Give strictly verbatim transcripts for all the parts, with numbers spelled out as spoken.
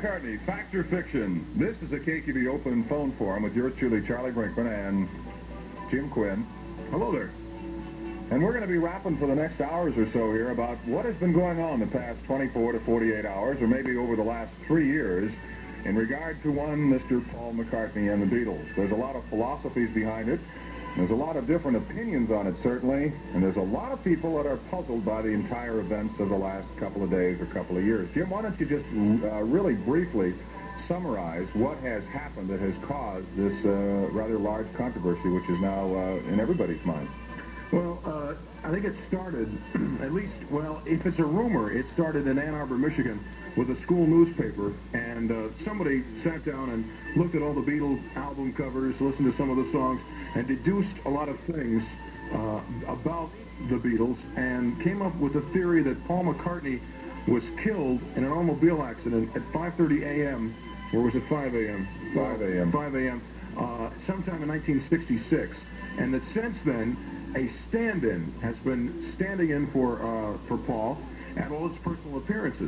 McCartney, Fact or Fiction. This is a K Q B open phone forum with yours truly, Charlie Brinkman and Jim Quinn. Hello there. And we're going to be rapping for the next hours or so here about what has been going on the past twenty-four to forty-eight hours, or maybe over the last three years, in regard to one Mister Paul McCartney and the Beatles. There's a lot of philosophies behind it. There's a lot of different opinions on it, certainly, and there's a lot of people that are puzzled by the entire events of the last couple of days or couple of years. Jim, why don't you just uh, really briefly summarize what has happened that has caused this uh, rather large controversy, which is now uh, in everybody's mind? Well, uh, I think it started, at least, well, if it's a rumor, it started in Ann Arbor, Michigan, with a school newspaper, and uh, somebody sat down and looked at all the Beatles album covers, listened to some of the songs, and deduced a lot of things uh, about the Beatles, and came up with a theory that Paul McCartney was killed in an automobile accident at five thirty a m, or was it five a m? five a m five a m, uh, sometime in nineteen sixty-six, and that since then, a stand-in has been standing in for uh, for Paul at all his personal appearances.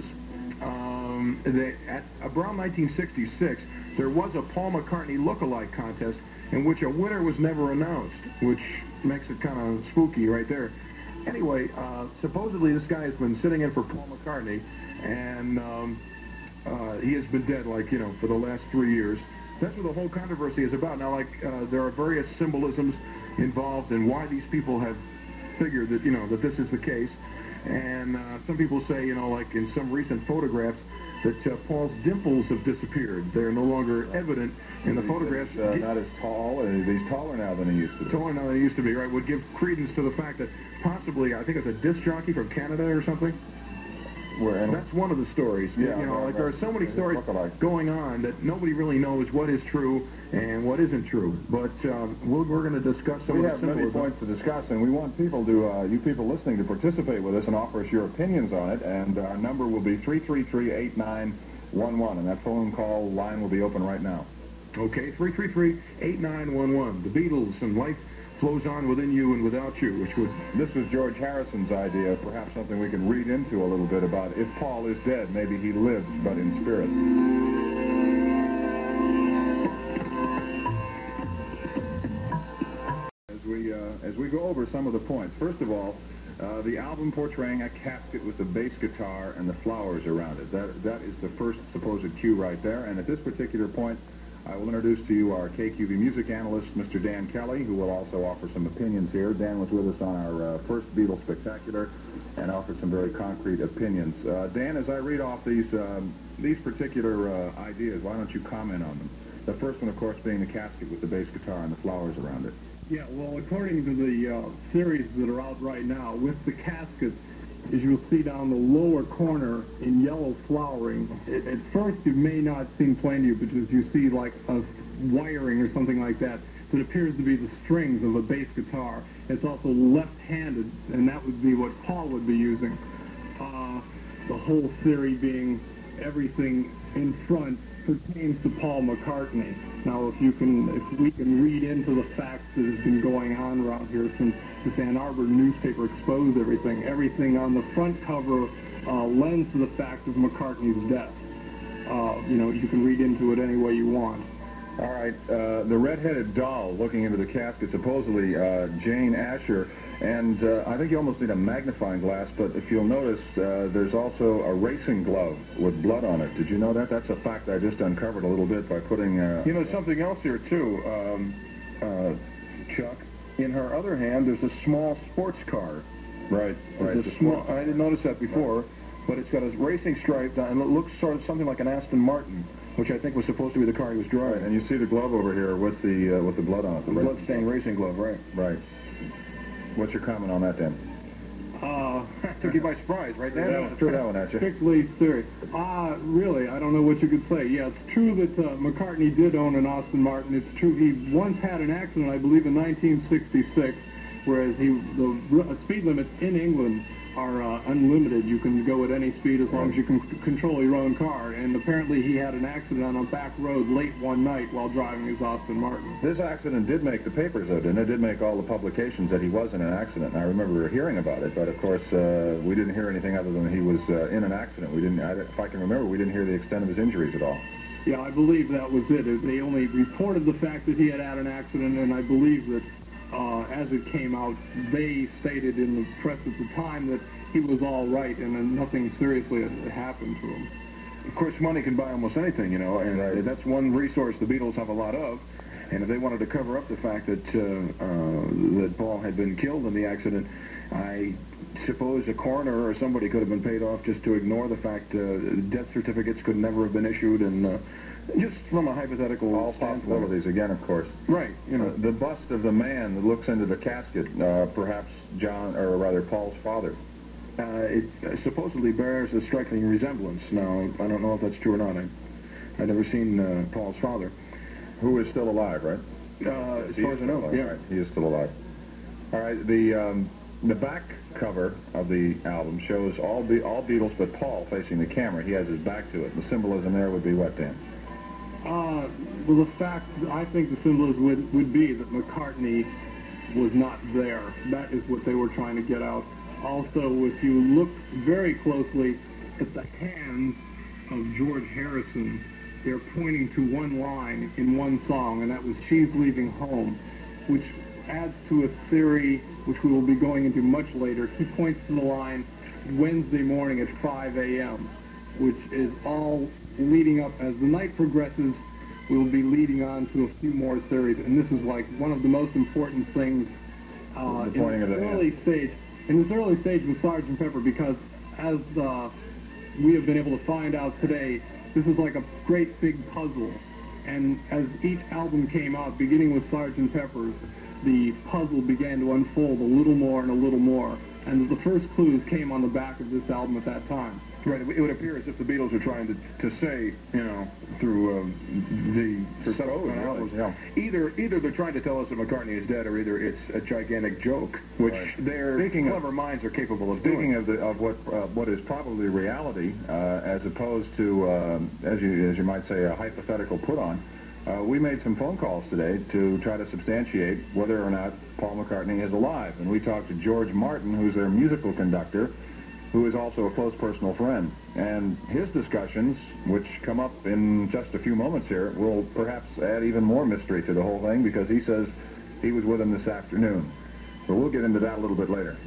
Um, they, at around nineteen sixty-six, there was a Paul McCartney look-alike contest in which a winner was never announced, which makes it kind of spooky right there. Anyway, uh, supposedly this guy has been sitting in for Paul McCartney, and um, uh, he has been dead, like, you know, for the last three years. That's what the whole controversy is about. Now, like, uh, there are various symbolisms involved in why these people have figured that, you know, that this is the case. And uh, some people say, you know, like in some recent photographs, that uh, Paul's dimples have disappeared. They're no longer evident in the photographs. He's uh, not as tall. Uh, he's taller now than he used to be. Taller now than he used to be, right? Would give credence to the fact that possibly, I think it's a disc jockey from Canada or something. Where, and that's one of the stories. Yeah, you know, right, like there are so many stories going on that nobody really knows what is true and what isn't true. But um, we're, we're going to discuss some we of the have many points to discuss, and we want people to, uh, you people listening, to participate with us and offer us your opinions on it. And our number will be three three three, eight nine one one, and that phone call line will be open right now. Okay, three three three, eight nine one one. The Beatles and life flows on within you and without you, which would... This was George Harrison's idea, perhaps something we can read into a little bit about. If Paul is dead, maybe he lives, but in spirit. As we, uh, as we go over some of the points, first of all, uh, the album portraying a casket with the bass guitar and the flowers around it. That, that is the first supposed cue right there, and at this particular point, I will introduce to you our K Q B music analyst, Mister Dan Kelly, who will also offer some opinions here. Dan was with us on our uh, first Beatles Spectacular and offered some very concrete opinions. Uh, Dan, as I read off these um, these particular uh, ideas, why don't you comment on them? The first one, of course, being the casket with the bass guitar and the flowers around it. Yeah, well, according to the uh, theories that are out right now, with the casket, as you'll see down the lower corner in yellow flowering, it, at first it may not seem plain to you, but as you see like a wiring or something like that, that appears to be the strings of a bass guitar. It's also left-handed, and that would be what Paul would be using. Uh, the whole theory being everything in front pertains to Paul McCartney. Now, if you can, if we can read into the facts that has been going on around here since this Ann Arbor newspaper exposed everything, everything on the front cover uh, lends to the fact of McCartney's death. Uh, you know, you can read into it any way you want. All right, uh, the red-headed doll looking into the casket, supposedly uh, Jane Asher, and uh, I think you almost need a magnifying glass, but if you'll notice, uh, there's also a racing glove with blood on it. Did you know that? That's a fact I just uncovered a little bit by putting... Uh, you know, something else here, too, um, uh, Chuck. In her other hand, there's a small sports car. Right, right. A small, I didn't notice that before, right. But it's got a racing stripe down, and it looks sort of something like an Aston Martin, which I think was supposed to be the car he was driving. Right, and you see the glove over here with the uh, with the blood on it. The, the blood-stained racing glove, right. Right. What's your comment on that, Dan? Uh, Took you by surprise, right, Dan? Yeah, threw that one at you. Fixed lead theory. Ah, uh, really, I don't know what you could say. Yeah, it's true that uh, McCartney did own an Aston Martin. It's true he once had an accident, I believe, in nineteen sixty-six, whereas he the speed limit in England are uh, unlimited. You can go at any speed as long as you can c- control your own car. And apparently he had an accident on a back road late one night while driving his Aston Martin. This accident did make the papers, though, didn't it? It did make all the publications that he was in an accident. And I remember hearing about it, but of course uh, we didn't hear anything other than he was uh, in an accident. We didn't, I, if I can remember, we didn't hear the extent of his injuries at all. Yeah, I believe that was it. They only reported the fact that he had had an accident, and I believe that uh, as it came out, they stated in the press at the time that he was all right and then nothing seriously had happened to him. Of course, money can buy almost anything, you know, and Right. that's one resource the Beatles have a lot of. And if they wanted to cover up the fact that uh, uh, that Paul had been killed in the accident, I suppose a coroner or somebody could have been paid off just to ignore the fact uh, death certificates could never have been issued, and uh, just from a hypothetical All standpoint. possibilities, again, of course. Right, you know. Uh, the bust of the man that looks into the casket, uh, perhaps John, or rather Paul's father. Uh, it uh, supposedly bears a striking resemblance. Now, I don't know if that's true or not. I, I've never seen uh, Paul's father. Who is still alive, right? Uh, as He far is as I still know, alive, yeah. right. He is still alive. All right, the um, the back cover of the album shows all Be- all Beatles but Paul facing the camera. He has his back to it. The symbolism there would be what, Dan? Uh, well, the fact, I think the symbolism would, would be that McCartney was not there. That is what they were trying to get out. Also, if you look very closely at the hands of George Harrison, they're pointing to one line in one song, and that was She's Leaving Home, which adds to a theory which we will be going into much later. He points to the line Wednesday morning at five a m, which is all leading up. As the night progresses, we will be leading on to a few more theories, and this is like one of the most important things uh, The in pointing of this the early hand. stage. In this early stage with Sergeant Pepper, because as uh, we have been able to find out today, this is like a great big puzzle. And as each album came out, beginning with Sergeant Pepper's, the puzzle began to unfold a little more and a little more. And the first clues came on the back of this album at that time. Right, it would appear as if the Beatles are trying to, to say, you know, through um, the subsequent really, albums, yeah. either either they're trying to tell us that McCartney is dead, or either it's a gigantic joke, which Right. their Speaking of- clever minds are capable of Speaking doing. of the of what uh, what is probably reality, uh, as opposed to um, as you as you might say a hypothetical put on, uh, we made some phone calls today to try to substantiate whether or not Paul McCartney is alive, and we talked to George Martin, who's their musical conductor, who is also a close personal friend. And his discussions, which come up in just a few moments here, will perhaps add even more mystery to the whole thing, because he says he was with him this afternoon. So we'll get into that a little bit later.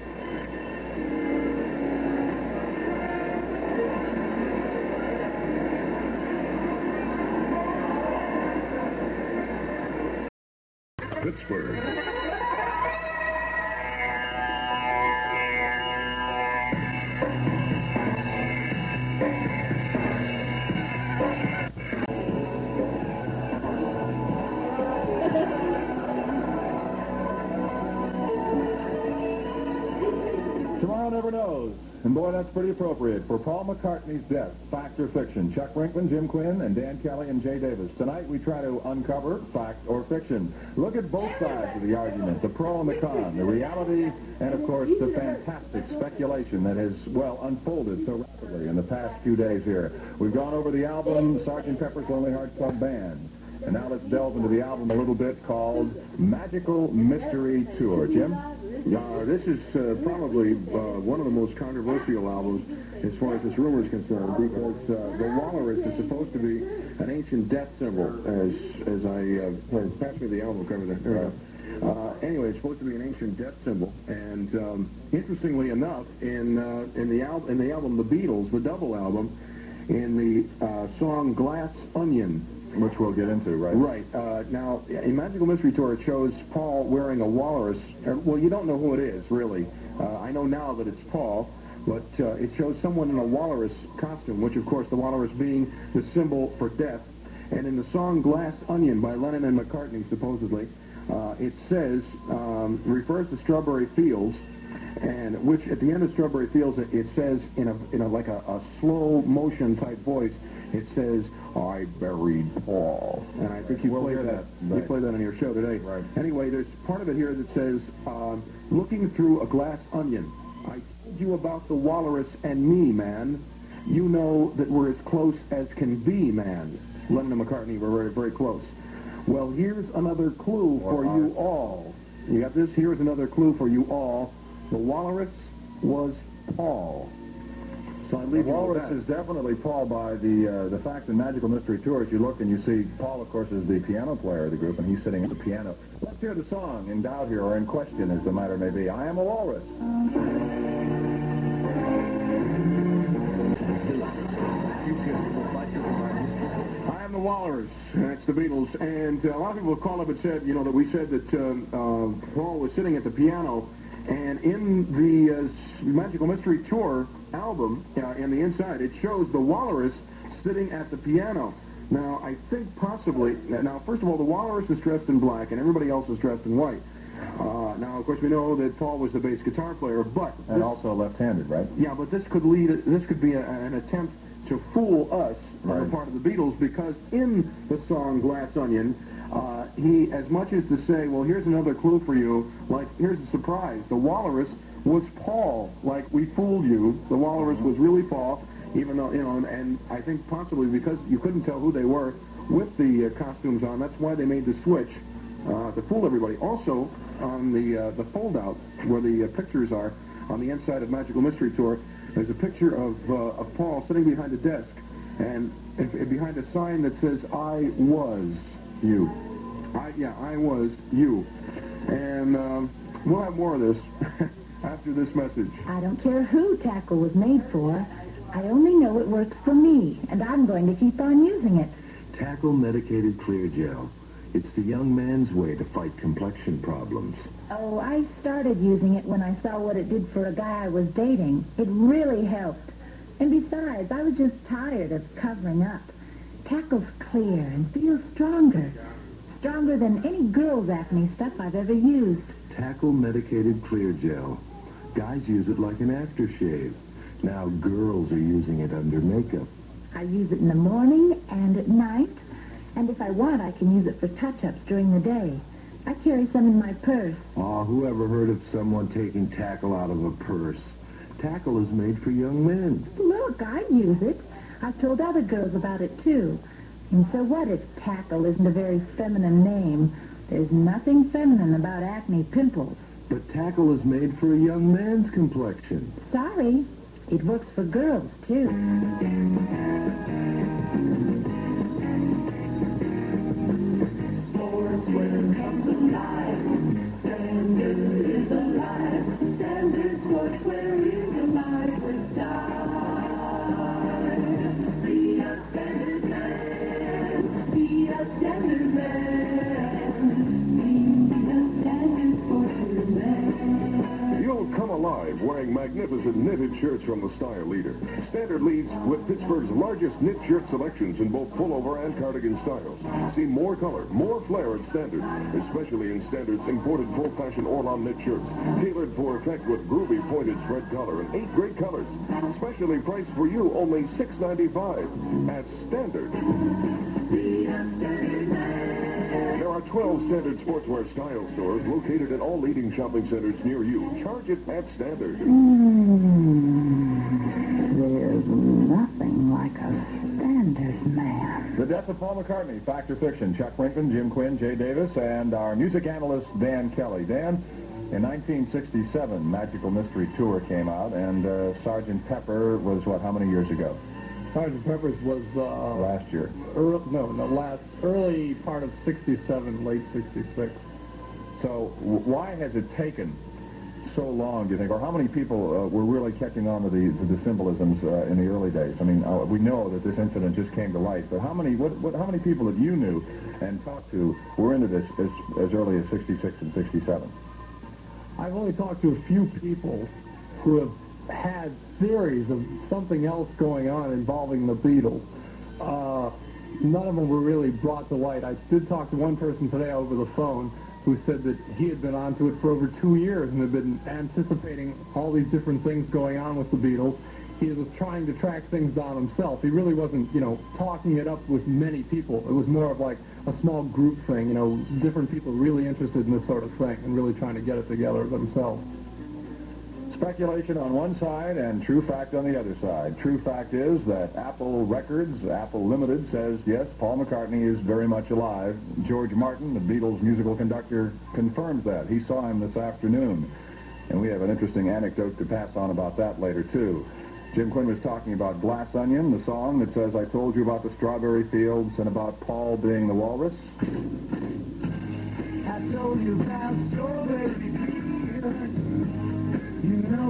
Pittsburgh. Tomorrow never knows. And boy, that's pretty appropriate for Paul McCartney's death. Fact or fiction? Chuck Brinkman, Jim Quinn, and Dan Kelly and Jay Davis. Tonight we try to uncover fact or fiction. Look at both sides of the argument, the pro and the con, the reality, and of course the fantastic speculation that has, well, unfolded so rapidly in the past few days here. We've gone over the album, Sergeant Pepper's Lonely Hearts Club Band. And now let's delve into the album a little bit, called Magical Mystery Tour. Jim? Uh, this is uh, probably uh, one of the most controversial albums as far as this rumor is concerned, because uh, the walrus is supposed to be an ancient death symbol, as as I uh, pass me the album cover there. Uh, anyway, it's supposed to be an ancient death symbol, and um, interestingly enough, in uh, in the album in the album The Beatles, the double album, in the uh, song Glass Onion, Which we'll get into, right? right. Uh, now, in Magical Mystery Tour, it shows Paul wearing a walrus. Uh, well, you don't know who it is, really. Uh, I know now that it's Paul, but uh, it shows someone in a walrus costume, which, of course, the walrus being the symbol for death. And in the song Glass Onion by Lennon and McCartney, supposedly, uh, it says, um, refers to Strawberry Fields, and which, at the end of Strawberry Fields, it, it says, in a, in a like a, a slow motion type voice, it says, I buried Paul. And I think you We'll played hear that. that, You right. played that on your show today. Right. Anyway, there's part of it here that says, um, looking through a glass onion, I told you about the walrus and me, man. You know that we're as close as can be, man. Lennon and McCartney were very, very close. Well, here's another clue for you all. You got this? Here's another clue for you all. The walrus was Paul. So I leave The you with walrus that. is definitely Paul by the uh, the fact in Magical Mystery Tours you look and you see Paul, of course, is the piano player of the group, and he's sitting at the piano. Let's hear the song in doubt here, or in question, as the matter may be. I Am a Walrus. I Am the Walrus. That's the Beatles. And uh, a lot of people have called up and said, you know, that we said that um, uh, Paul was sitting at the piano, and in the uh, Magical Mystery Tour album, uh, in the inside, it shows the walrus sitting at the piano. Now, I think possibly, now, first of all, the walrus is dressed in black, and everybody else is dressed in white. Uh, now, of course, we know that Paul was the bass guitar player, but... And also left-handed, right? Yeah, but this could lead, this could be a, an attempt to fool us on the Right. part of the Beatles, because in the song Glass Onion, uh, he, as much as to say, well, here's another clue for you, like, here's a surprise. The walrus was Paul. Like, we fooled you. The walrus was really Paul, even though, you know, and, and I think possibly because you couldn't tell who they were with the uh, costumes on, that's why they made the switch uh, to fool everybody. Also, on the uh, the fold-out, where the uh, pictures are, on the inside of Magical Mystery Tour, there's a picture of, uh, of Paul sitting behind a desk, and if, if behind a sign that says, I was you. I, yeah, I was you. And um, we'll have more of this after this message. I don't care who tackle was made for. I only know it works for me, and I'm going to keep on using it. Tackle Medicated Clear Gel. It's the young man's way to fight complexion problems. Oh, I started using it when I saw what it did for a guy I was dating. It really helped. And besides, I was just tired of covering up. Tackle's clear and feels stronger. Stronger than any girl's acne stuff I've ever used. Tackle Medicated Clear Gel. Guys use it like an aftershave. Now girls are using it under makeup. I use it in the morning and at night. And if I want, I can use it for touch-ups during the day. I carry some in my purse. Oh, who ever heard of someone taking Tackle out of a purse? Tackle is made for young men. Look, I use it. I've told other girls about it, too. And so what if Tackle isn't a very feminine name? There's nothing feminine about acne pimples. But Tackle is made for a young man's complexion. Sorry, it works for girls, too. You'll come alive wearing magnificent knitted shirts from the Style Leader. Standard leads with Pittsburgh's largest knit shirt selections in both pullover and cardigan styles. See more color, more flair at Standard, especially in Standard's imported full-fashion Orlon knit shirts, tailored for effect with groovy pointed spread collar and eight great colors. Specially priced for you only six ninety-five at Standard. There are twelve Standard Sportswear style stores located in all leading shopping centers near you. Charge it at Standard. There's nothing like a standard man. The Death of Paul McCartney, Fact or Fiction. Chuck Brinkman, Jim Quinn, Jay Davis, and our music analyst, Dan Kelly. Dan, in nineteen sixty-seven, Magical Mystery Tour came out, and uh, Sergeant Pepper was, what, how many years ago? Sergeant Pepper's was uh, Last year. early, no, no, last early part of sixty-seven, late sixty-six. So w- why has it taken so long, do you think, or how many people uh, were really catching on to the to the symbolisms uh, in the early days? I mean, uh, we know that this incident just came to light, but how many what, what how many people that you knew and talked to were into this as, as early as sixty-six and sixty-seven? I've only talked to a few people who have had theories of something else going on involving the Beatles. Uh, none of them were really brought to light. I did talk to one person today over the phone who said that he had been onto it for over two years and had been anticipating all these different things going on with the Beatles. He was trying to track things down himself. He really wasn't, you know, talking it up with many people. It was more of like a small group thing, you know, different people really interested in this sort of thing and really trying to get it together themselves. Speculation on one side and true fact on the other side. True fact is that Apple Records, Apple Limited, says, yes, Paul McCartney is very much alive. George Martin, the Beatles musical conductor, confirms that. He saw him this afternoon. And we have an interesting anecdote to pass on about that later, too. Jim Quinn was talking about Glass Onion, the song that says, I told you about the strawberry fields and about Paul being the walrus. I told you about strawberry fields. You know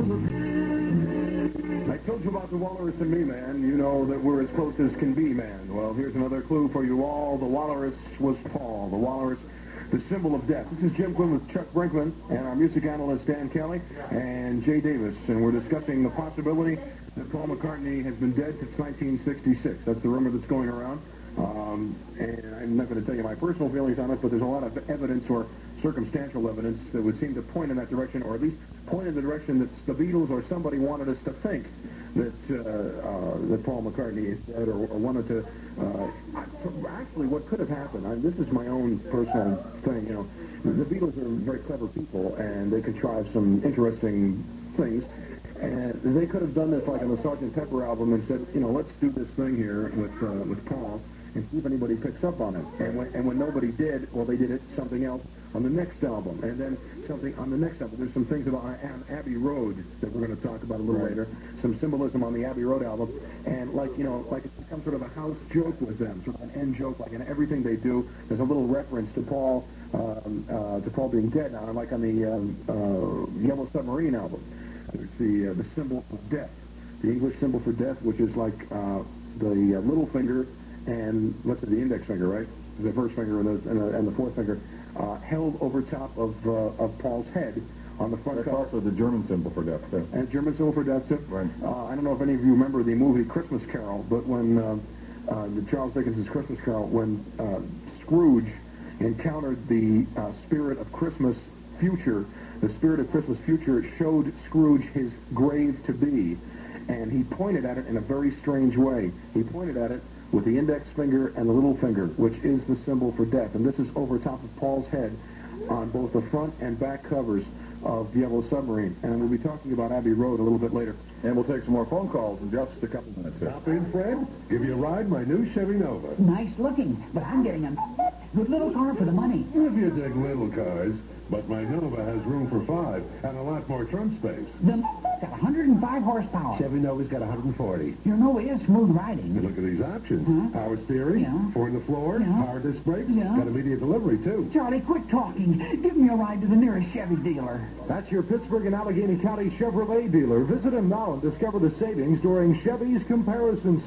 the... I told you about the walrus and me, man. You know that we're as close as can be, man. Well, here's another clue for you all. The walrus was Paul. The walrus, the symbol of death. This is Jim Quinn with Chuck Brinkman and our music analyst Dan Kelly and Jay Davis. And we're discussing the possibility that Paul McCartney has been dead since nineteen sixty-six. That's the rumor that's going around. Um, and I'm not going to tell you my personal feelings on it, but there's a lot of evidence or circumstantial evidence that would seem to point in that direction, or at least point in the direction that the Beatles or somebody wanted us to think that uh, uh, that Paul McCartney is dead, or, or wanted to. Uh, actually, what could have happened? I, this is my own personal thing. You know, the Beatles are very clever people, and they contrive some interesting things. And they could have done this like on the Sergeant Pepper album and said, you know, let's do this thing here with uh, with Paul and see if anybody picks up on it. And when, and when nobody did, well, they did it something else on the next album, and then something on the next album. There's some things about Abbey Road that we're going to talk about a little right. later. Some symbolism on the Abbey Road album, and like you know, like it's become sort of a house joke with them, sort of an end joke. Like in everything they do, there's a little reference to Paul, um, uh, to Paul being dead. Now, like on the um, uh, Yellow Submarine album, there's the uh, the symbol of death, the English symbol for death, which is like uh, the uh, little finger and let's say the index finger, right? The first finger and the and the, and the fourth finger. Uh, held over top of uh, of Paul's head on the front That's cover. also the German symbol for death, too. And German symbol for death, too. Right. Uh, I don't know if any of you remember the movie Christmas Carol, but when uh, uh, the Charles Dickens' Christmas Carol, when uh, Scrooge encountered the uh, spirit of Christmas future, the spirit of Christmas future showed Scrooge his grave to be, and he pointed at it in a very strange way. He pointed at it with the index finger and the little finger, which is the symbol for death. And this is over top of Paul's head on both the front and back covers of Yellow Submarine. And we'll be talking about Abbey Road a little bit later. And we'll take some more phone calls in just a couple minutes. Stop in, Fred. Give you a ride my new Chevy Nova. Nice looking, but I'm getting a good little car for the money. If you dig little cars, but my Nova has room for five and a lot more trunk space. The got one hundred five horsepower. Chevy Nova's got one hundred forty. Your Nova is smooth riding. And look at these options. Huh? Power steering, Yeah. four in the floor, Yeah. power disc brakes, Yeah. got immediate delivery, too. Charlie, quit talking. Give me a ride to the nearest Chevy dealer. That's your Pittsburgh and Allegheny County Chevrolet dealer. Visit him now and discover the savings during Chevy's comparison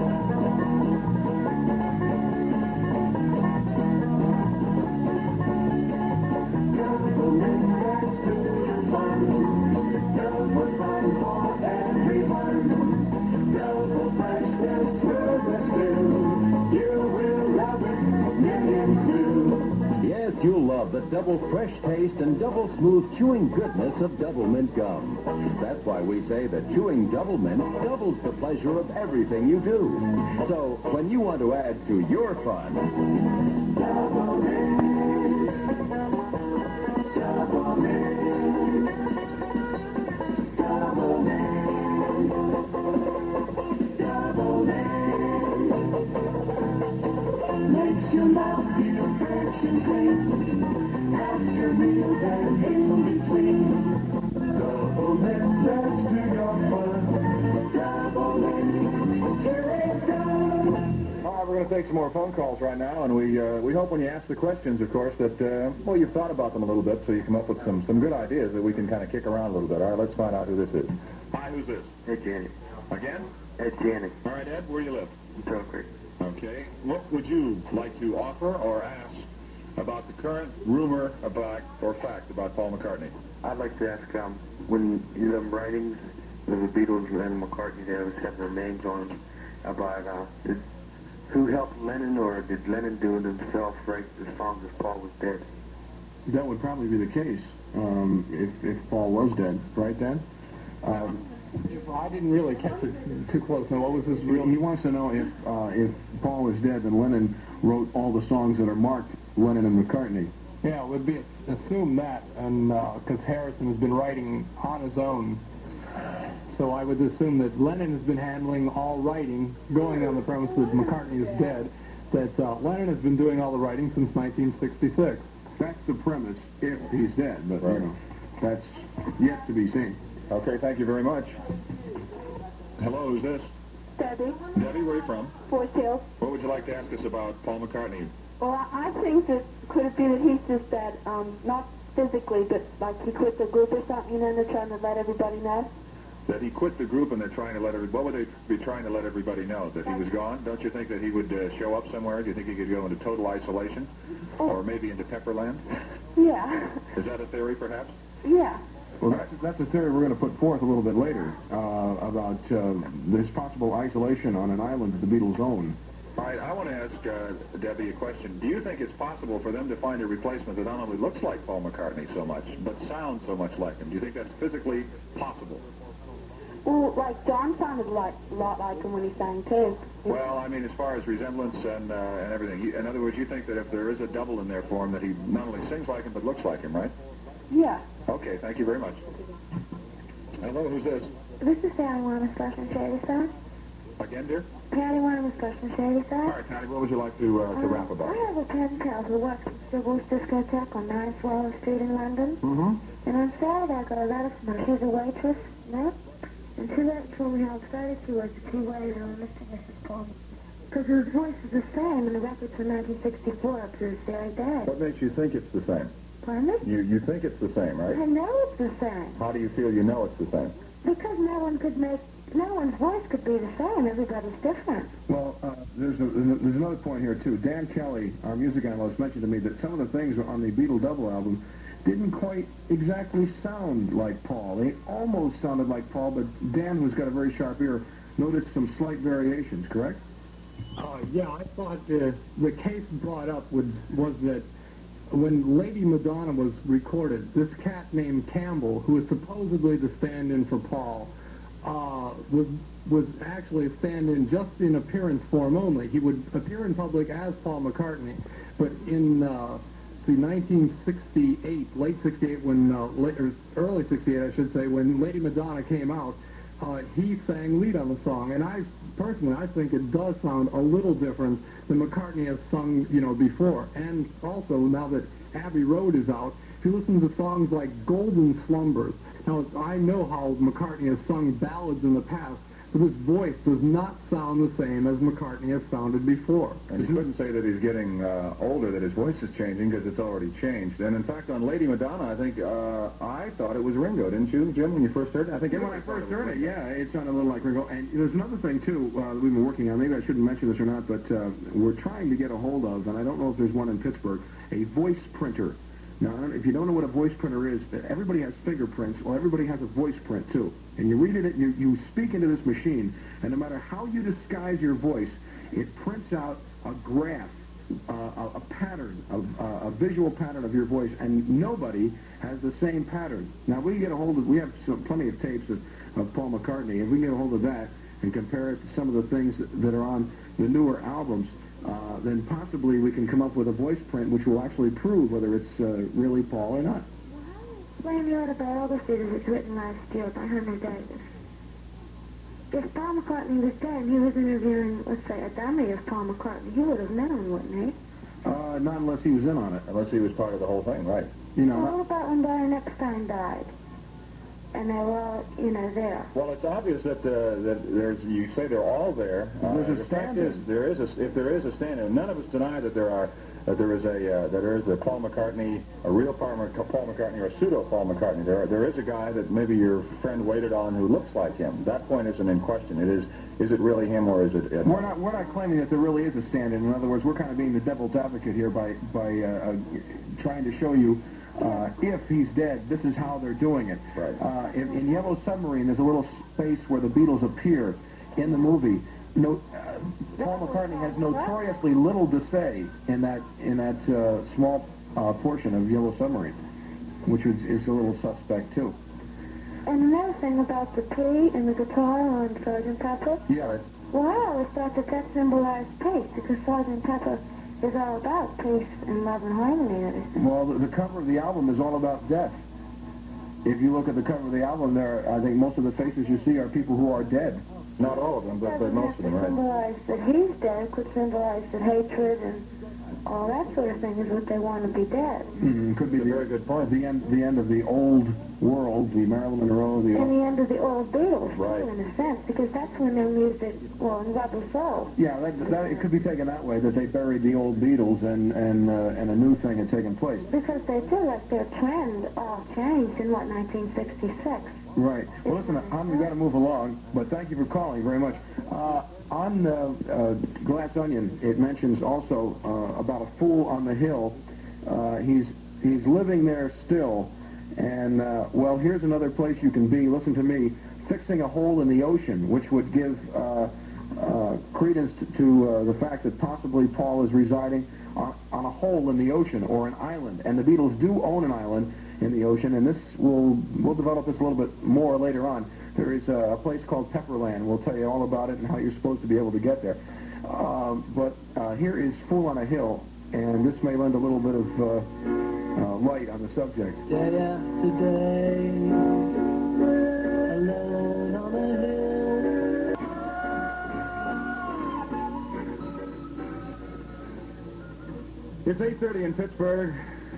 sale. Yes, you'll love the double fresh taste and double smooth chewing goodness of Double Mint gum. That's why we say that chewing Double Mint doubles the pleasure of everything you do. So, when you want to add to your fun, Double Mint. Double Mint. Double Mint. Double Mint. Makes your mouth feel fresh and clean. After meals and in between. Double Mint, that's to your fun. Double Mint, here it goes. All right, we're going to take some more phone calls right now, and we uh, we hope when you ask the questions, of course, that, uh, well, you've thought about them a little bit, so you come up with some, some good ideas that we can kind of kick around a little bit. All right, let's find out who this is. Hi, who's this? Ed Janet. Again? Ed Janet. All right, Ed, where do you live? In Turtle Creek. Okay. What would you like to offer or ask about the current rumor about, or fact about Paul McCartney? I'd like to ask, um, when you them writings, the Beatles and McCartney, they always have their names on them, about, uh, did, who helped Lennon, or did Lennon do it himself, write the songs if Paul was dead? That would probably be the case, um, if, if Paul was dead, right, Dan? Um, I didn't really catch it too close. Now, what was this real? He wants to know if uh, if Paul is dead, then Lennon wrote all the songs that are marked Lennon and McCartney. Yeah, it would be assumed that, and because uh, Harrison has been writing on his own so I would assume that Lennon has been handling all writing, going on the premise that McCartney is dead, that uh, Lennon has been doing all the writing since nineteen sixty-six. That's the premise, if he's dead, but, you know, that's yet to be seen. Okay, thank you very much. Hello, who's this? Debbie, Debbie, where are you from? Forest Hills. What would you like to ask us about Paul McCartney? Well, I I think that could it be that he's just that, um, not physically, but like he quit the group or something, you know, and they're trying to let everybody know? That he quit the group and they're trying to let every, what would they be trying to let everybody know? That he was gone? Don't you think that he would uh, show up somewhere? Do you think he could go into total isolation? Oh. Or maybe into Pepperland? Yeah. Is that a theory, perhaps? Yeah. Well, that's, that's a theory we're going to put forth a little bit later uh, about uh, this possible isolation on an island that the Beatles own. All right, I want to ask uh, Debbie a question. Do you think it's possible for them to find a replacement that not only looks like Paul McCartney so much, but sounds so much like him? Do you think that's physically possible? Well, like John sounded like a lot like him when he sang too. Well, I mean, as far as resemblance and uh, and everything. You, in other words, you think that if there is a double in there for him, that he not only sings like him, but looks like him, right? Yeah. Okay, thank you very much. Hello, who's this? This is Patty Warner, Special Shady Side. Again, dear? Patty Warner, Special Shady Side. All right, Patty, what would you like to, uh, to rap about? I have a pen pal who works at Sybil's Discotheque on ninth Flower Street in London. Mm-hmm. And on Saturday I got a letter from her. She's a waitress, no? And she let told me how excited she was that she waited on Mister and Missus Paul. Because his voice is the same, and the record's from nineteen sixty-four up to this very day. What makes you think it's the same? Pardon me? You you think it's the same, right? I know it's the same. How do you feel you know it's the same? Because no one could make, no one's voice could be the same. Everybody's different. Well, uh, there's, a, there's another point here, too. Dan Kelly, our music analyst, mentioned to me that some of the things on the Beatle double album didn't quite exactly sound like Paul. They almost sounded like Paul, but Dan, who's got a very sharp ear, noticed some slight variations, correct? Uh, yeah, I thought uh, the case brought up was, was that when Lady Madonna was recorded, this cat named Campbell, who was supposedly the stand-in for Paul, uh, was was actually a stand-in just in appearance form only. He would appear in public as Paul McCartney, but in uh, see nineteen sixty-eight, late sixty-eight, when uh, late, or early sixty-eight, I should say, when Lady Madonna came out, uh, he sang lead on the song, and I personally I think it does sound a little different than McCartney has sung, you know, before. And also now that Abbey Road is out, if you listen to songs like Golden Slumbers, now I know how McCartney has sung ballads in the past, but his voice does not sound the same as McCartney has sounded before. And you couldn't say that he's getting uh, older, that his voice is changing, because it's already changed. And in fact, on Lady Madonna, I think uh, I thought it was Ringo, didn't you, Jim, when you first heard it? I think When I first heard it, yeah, it sounded a little like Ringo. And there's another thing, too, uh, that we've been working on. Maybe I shouldn't mention this or not, but uh, we're trying to get a hold of, and I don't know if there's one in Pittsburgh, a voice printer. Now, if you don't know what a voice printer is, everybody has fingerprints. Well, everybody has a voice print, too. And you read it, you, you speak into this machine, and no matter how you disguise your voice, it prints out a graph, uh, a, a pattern, a, a visual pattern of your voice, and nobody has the same pattern. Now, we can get a hold of, we have some, plenty of tapes of, of Paul McCartney, and we can get a hold of that and compare it to some of the things that, that are on the newer albums. Uh, then possibly we can come up with a voice print which will actually prove whether it's uh, really Paul or not. Explain the autobiography that was written last year by Henry Davis. If Paul McCartney was dead and he was interviewing, let's say, a dummy of Paul McCartney, he would have known, wouldn't he? Uh, not unless he was in on it. Unless he was part of the whole thing, right. You know. Well, what about when Brian Epstein died? And they were all, you know, there. Well, it's obvious that uh, that there's. You say they're all there. Uh, There's a the fact stand-in. is, there is a. If there is a stand-in, none of us deny that there are. That there is a. Uh, that there is a Paul McCartney, a real Paul, Paul McCartney, or a pseudo Paul McCartney. There, there is a guy that maybe your friend waited on who looks like him. That point isn't in question. It is. Is it really him or is it? it We're not. We're not claiming that there really is a stand-in. In other words, we're kind of being the devil's advocate here by by uh, uh, trying to show you. Uh, if he's dead, this is how they're doing it. Right. Uh, in, in Yellow Submarine, there's a little space where the Beatles appear in the movie. No, uh, Paul McCartney has notoriously little to say in that in that uh, small uh, portion of Yellow Submarine, which is, is a little suspect too. And another thing about the P and the guitar on Sergeant Pepper. Yeah. Right. Well, I always thought that that symbolized peace, because Sergeant Pepper is all about peace and love and harmony and everything. Well, the, the cover of the album is all about death. if you look at the cover of the album, there, I think most of the faces you see are people who are dead. Not all of them, but, but most of them, right? Symbolize that he's dead could symbolize that hatred and all that sort of thing is what they want to be dead. Mm-hmm. Could be the, very good point. The end, the end of the old world, the Marilyn Monroe, the and the end of the old Beatles, right. too, in a sense, because that's when their music, well, in Rubber Soul. Yeah, that, that, it could be taken that way, that they buried the old Beatles and and uh, and a new thing had taken place. Because they feel like their trend all changed in, what, nineteen sixty-six. Right. Well, listen, um, we've got to move along, but thank you for calling very much. Uh, on uh, uh, Glass Onion, it mentions also uh, about a fool on the hill. Uh, he's he's living there still, and, uh, well, here's another place you can be, listen to me, fixing a hole in the ocean, which would give uh, uh, credence to, to uh, the fact that possibly Paul is residing on, on a hole in the ocean or an island, and the Beatles do own an island in the ocean, and this will, we'll develop this a little bit more later on. There is a, a place called Pepperland. We'll tell you all about it and how you're supposed to be able to get there. Uh, but uh, here is Fool on a Hill, and this may lend a little bit of uh, uh, light on the subject. Day after day, alone on a hill. It's eight thirty in Pittsburgh.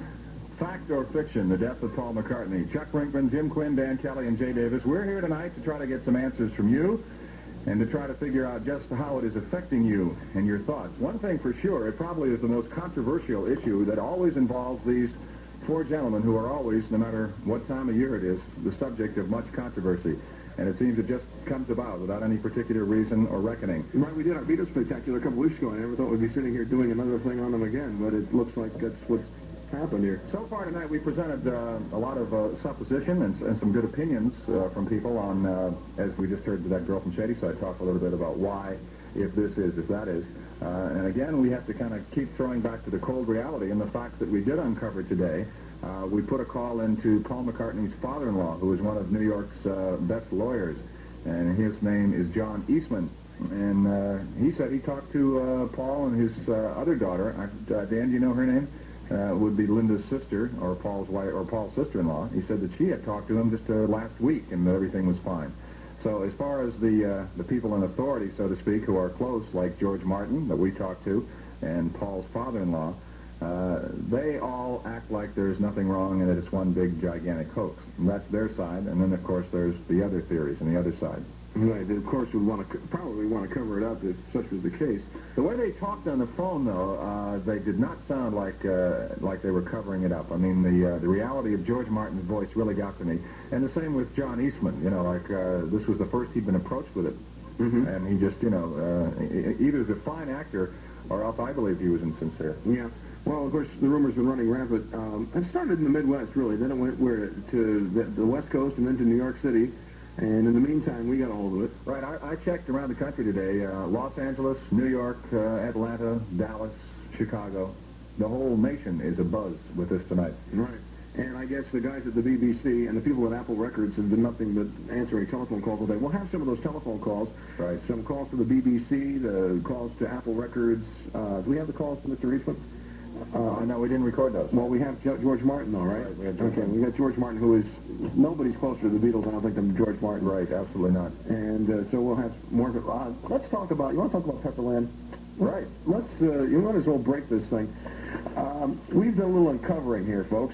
Fact or fiction, the death of Paul McCartney. Chuck Brinkman, Jim Quinn, Dan Kelly, and Jay Davis. We're here tonight to try to get some answers from you and to try to figure out just how it is affecting you and your thoughts. One thing for sure, it probably is the most controversial issue that always involves these four gentlemen who are always, no matter what time of year it is, the subject of much controversy. And it seems it just comes about without any particular reason or reckoning. Right, we did our Beatles Spectacular a couple weeks ago, and I never thought we'd be sitting here doing another thing on them again, but it looks like that's what's happened here. So far tonight, we presented uh, a lot of uh, supposition and, and some good opinions uh, from people on, uh, as we just heard that girl from Shadyside talk a little bit about why, if this is, if that is. Uh, and again, we have to kind of keep throwing back to the cold reality and the facts that we did uncover today. Uh, we put a call into Paul McCartney's father-in-law, who is one of New York's uh, best lawyers, and his name is John Eastman. And uh, he said he talked to uh, Paul and his uh, other daughter. Uh, Dan, do you know her name? Uh, would be Linda's sister, or Paul's wife, or Paul's sister-in-law. He said that she had talked to him just uh, last week, and everything was fine. So as far as the uh, the people in authority, so to speak, who are close, like George Martin, that we talked to, and Paul's father-in-law, uh, they all act like there's nothing wrong and that it's one big, gigantic hoax. And that's their side, and then, of course, there's the other theories on the other side. Right, of course, we want to probably want to cover it up if such was the case. The way they talked on the phone, though, uh, they did not sound like uh, like they were covering it up. I mean, the uh, the reality of George Martin's voice really got to me, and the same with John Eastman. You know, like uh, this was the first he'd been approached with it, mm-hmm. and he just, you know, uh, either is a fine actor, or else I believe he was insincere. Yeah. Well, of course, the rumors been running rampant. Um, it started in the Midwest, really. Then it went where to the, the West Coast and then to New York City. And in the meantime, we got a hold of it. Right. I, I checked around the country today. Uh, Los Angeles, New York, uh, Atlanta, Dallas, Chicago. The whole nation is abuzz with this tonight. Right. And I guess the guys at the B B C and the people at Apple Records have done nothing but answering telephone calls all day. We'll have some of those telephone calls. Right. Some calls to the B B C, the calls to Apple Records. Uh, do we have the calls to Mister Eastman? Uh, no, we didn't record those. Well, we have jo George Martin, though, right? Right, we have George okay, Martin. we got George Martin, who is, nobody's closer to the Beatles, I don't think, than George Martin. Right, absolutely not. And uh, so we'll have more of it. Uh, let's talk about, you want to talk about Pepperland? Right. Let's, uh, you might as well break this thing. Um, we've done a little uncovering here, folks.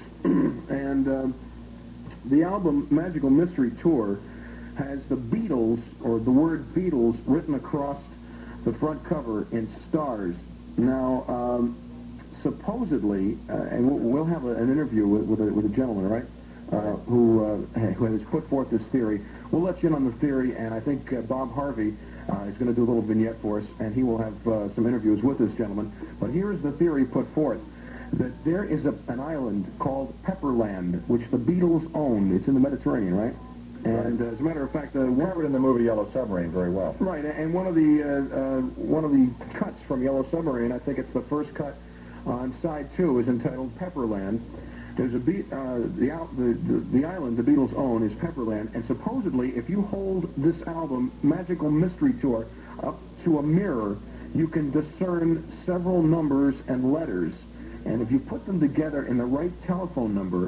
and um, the album Magical Mystery Tour has the Beatles, or the word Beatles, written across the front cover in stars. Now, um, supposedly, uh, and we'll, we'll have a, an interview with, with, a, with a gentleman, right, uh, who, uh, who has put forth this theory. We'll let you in on the theory, and I think uh, Bob Harvey uh, is going to do a little vignette for us, and he will have uh, some interviews with this gentleman. But here is the theory put forth, that there is a, an island called Pepperland, which the Beatles own. It's in the Mediterranean, right? And uh, as a matter of fact, uh, covered in the movie Yellow Submarine very well. Right, and one of the uh, uh, one of the cuts from Yellow Submarine, I think it's the first cut on side two, is entitled Pepperland. There's a beat, uh, the, the, the the island the Beatles own is Pepperland, and supposedly, if you hold this album, Magical Mystery Tour, up to a mirror, you can discern several numbers and letters, and if you put them together in the right telephone number,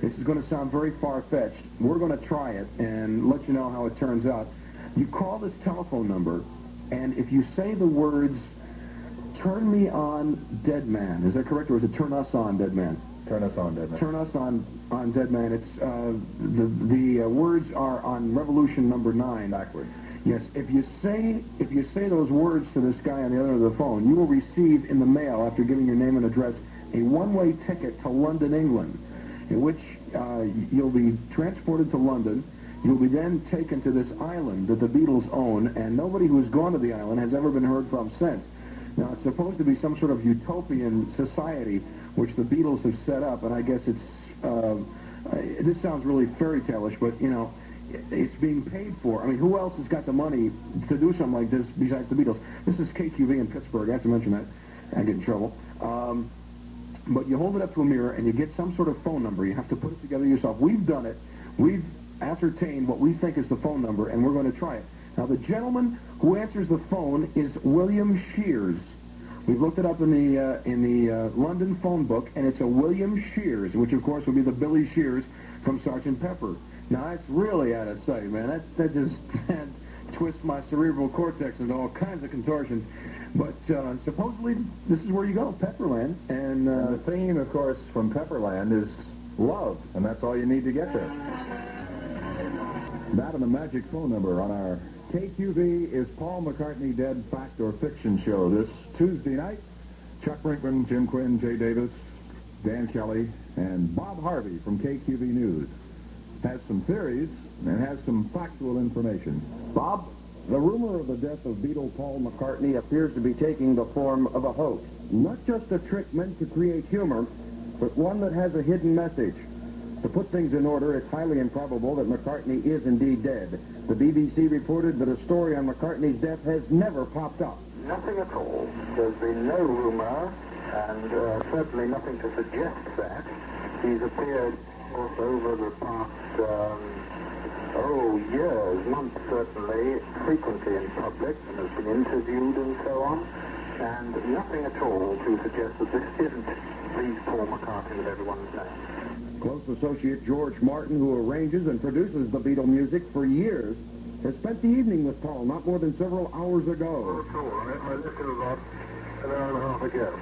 This is going to sound very far-fetched. We're going to try it and let you know how it turns out. You call this telephone number, and if you say the words, "Turn me on, dead man," is that correct, or is it "Turn us on, dead man"? Turn us on, dead man. Turn us on, on dead man. It's uh, the the uh, words are on Revolution number nine. Backwards. Yes. If you say if you say those words to this guy on the other end of the phone, you will receive in the mail, after giving your name and address, a one-way ticket to London, England, in which uh, you'll be transported to London. You'll be then taken to this island that the Beatles own, and nobody who has gone to the island has ever been heard from since. Now, it's supposed to be some sort of utopian society which the Beatles have set up, and I guess it's, uh, uh, this sounds really fairy tale-ish, but, you know, it's being paid for. I mean, who else has got the money to do something like this besides the Beatles? This is K Q V in Pittsburgh. I have to mention that. I get in trouble. Um, but you hold it up to a mirror, and you get some sort of phone number. You have to put it together yourself. We've done it. We've ascertained what we think is the phone number, and we're going to try it. Now, the gentleman who answers the phone is William Shears. We've looked it up in the uh, in the uh, London phone book, and it's a William Shears, which, of course, would be the Billy Shears from Sergeant Pepper. Now, that's really out of sight, man. That, that just that twists my cerebral cortex into all kinds of contortions. But uh, supposedly, this is where you go, Pepperland. And, uh, and the theme, of course, from Pepperland is love, and that's all you need to get there. That and the magic phone number on our K Q V is Paul McCartney Dead, Fact or Fiction show this Tuesday night. Chuck Brinkman, Jim Quinn, Jay Davis, Dan Kelly, and Bob Harvey from K Q V News has some theories and has some factual information. Bob, the rumor of the death of Beatle Paul McCartney appears to be taking the form of a hoax. Not just a trick meant to create humor, but one that has a hidden message. To put things in order, it's highly improbable that McCartney is indeed dead. The B B C reported that a story on McCartney's death has never popped up. Nothing at all. There's been no rumor, and uh, certainly nothing to suggest that. He's appeared over the past, um, oh, years, months certainly, frequently in public, and has been interviewed and so on, and nothing at all to suggest that this isn't the Paul McCartney that everyone's known. Close associate George Martin, who arranges and produces the Beatle music for years, has spent the evening with Paul not more than several hours ago. Oh, I left him about an hour and a half ago.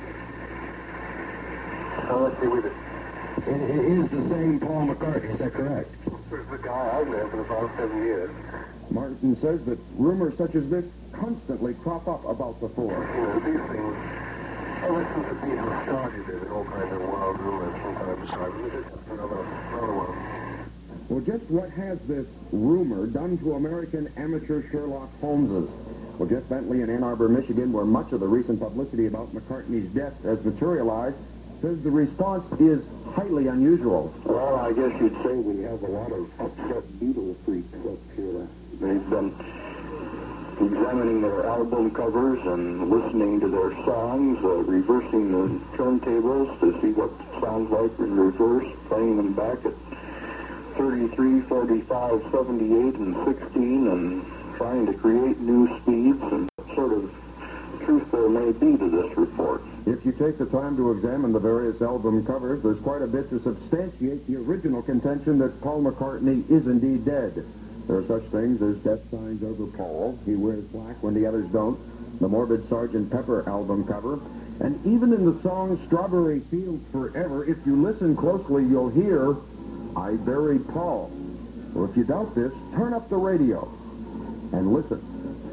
So let's see with it. It, it is the same Paul McCartney, is that correct? It's the guy I've known for the past seven years. Martin says that rumors such as this constantly crop up about the four. You know, these things, ever since the Beatles started, there's been all kinds of wild rumors from time to time. This is just another, another one. Well, just what has this rumor done to American amateur Sherlock Holmeses? Well, Jeff Bentley in Ann Arbor, Michigan, where much of the recent publicity about McCartney's death has materialized, says the response is highly unusual. Well, I guess you'd say we have a lot of upset Beatle freaks up here. They've been examining their album covers and listening to their songs, uh, reversing the turntables to see what it sounds like in reverse, playing them back at thirty-three, forty-five, seventy-eight, and sixteen, and trying to create new speeds, and what sort of truth there may be to this report. If you take the time to examine the various album covers, there's quite a bit to substantiate the original contention that Paul McCartney is indeed dead. There are such things as death signs over Paul. He wears black when the others don't. The morbid Sergeant Pepper album cover. And even in the song Strawberry Fields Forever, if you listen closely, you'll hear, I Buried Paul. Well, if you doubt this, turn up the radio and listen.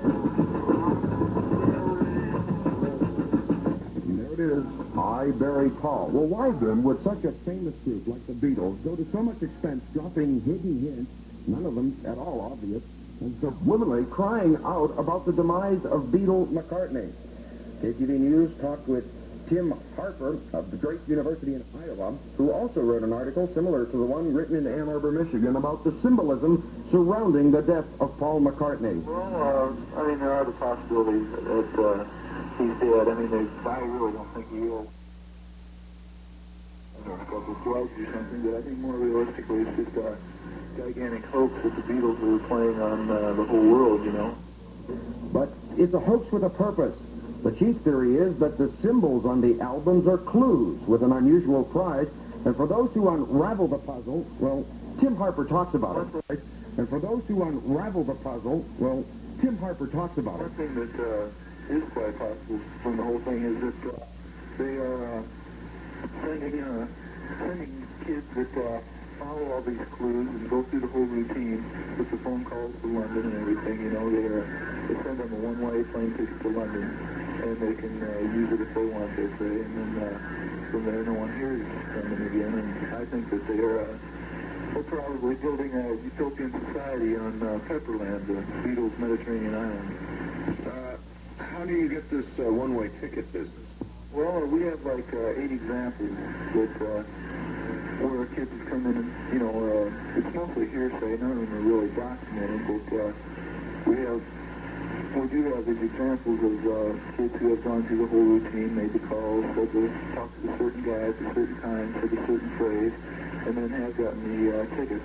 There it is, I Buried Paul. Well, why then would such a famous group like the Beatles go to so much expense dropping hidden hints, none of them at all obvious, and subliminally crying out about the demise of Beatle McCartney? K Q V News talked with Tim Harper of the Drake University in Iowa, who also wrote an article similar to the one written in Ann Arbor, Michigan, about the symbolism surrounding the death of Paul McCartney. Well, uh, I mean, there are the possibilities that uh, he's dead. I mean, they, I really don't think he will. I don't know, a couple of drugs or something, but I think more realistically it's just a gigantic hoax that the Beatles were playing on uh, the whole world, you know. But it's a hoax with a purpose. The chief theory is that the symbols on the albums are clues with an unusual prize And for those who unravel the puzzle, well, Tim Harper talks about it. Right? And for those who unravel the puzzle, well, Tim Harper talks about One it. thing that uh, is quite possible from the whole thing is that uh, they are uh, sending, uh, sending kids that uh, follow all these clues and go through the whole routine with the phone calls to London and everything. You know, they, are, they send them a one-way plane ticket to London, and they can uh, use it if they want, they say, and then uh, from there no one hears from them again. And I think that they are... Uh, We're probably building a utopian society on uh, Pepperland, the Beatles' Mediterranean island. Uh, how do you get this uh, one-way ticket business? Well, we have like uh, eight examples that uh, where kids have come in and, you know, uh, it's mostly hearsay. None of them are really documented, but uh, we have, we do have these examples of uh, kids who have gone through the whole routine, made the calls, said to talk to a certain guy at a certain time, said a certain phrase, and then have gotten the uh, ticket.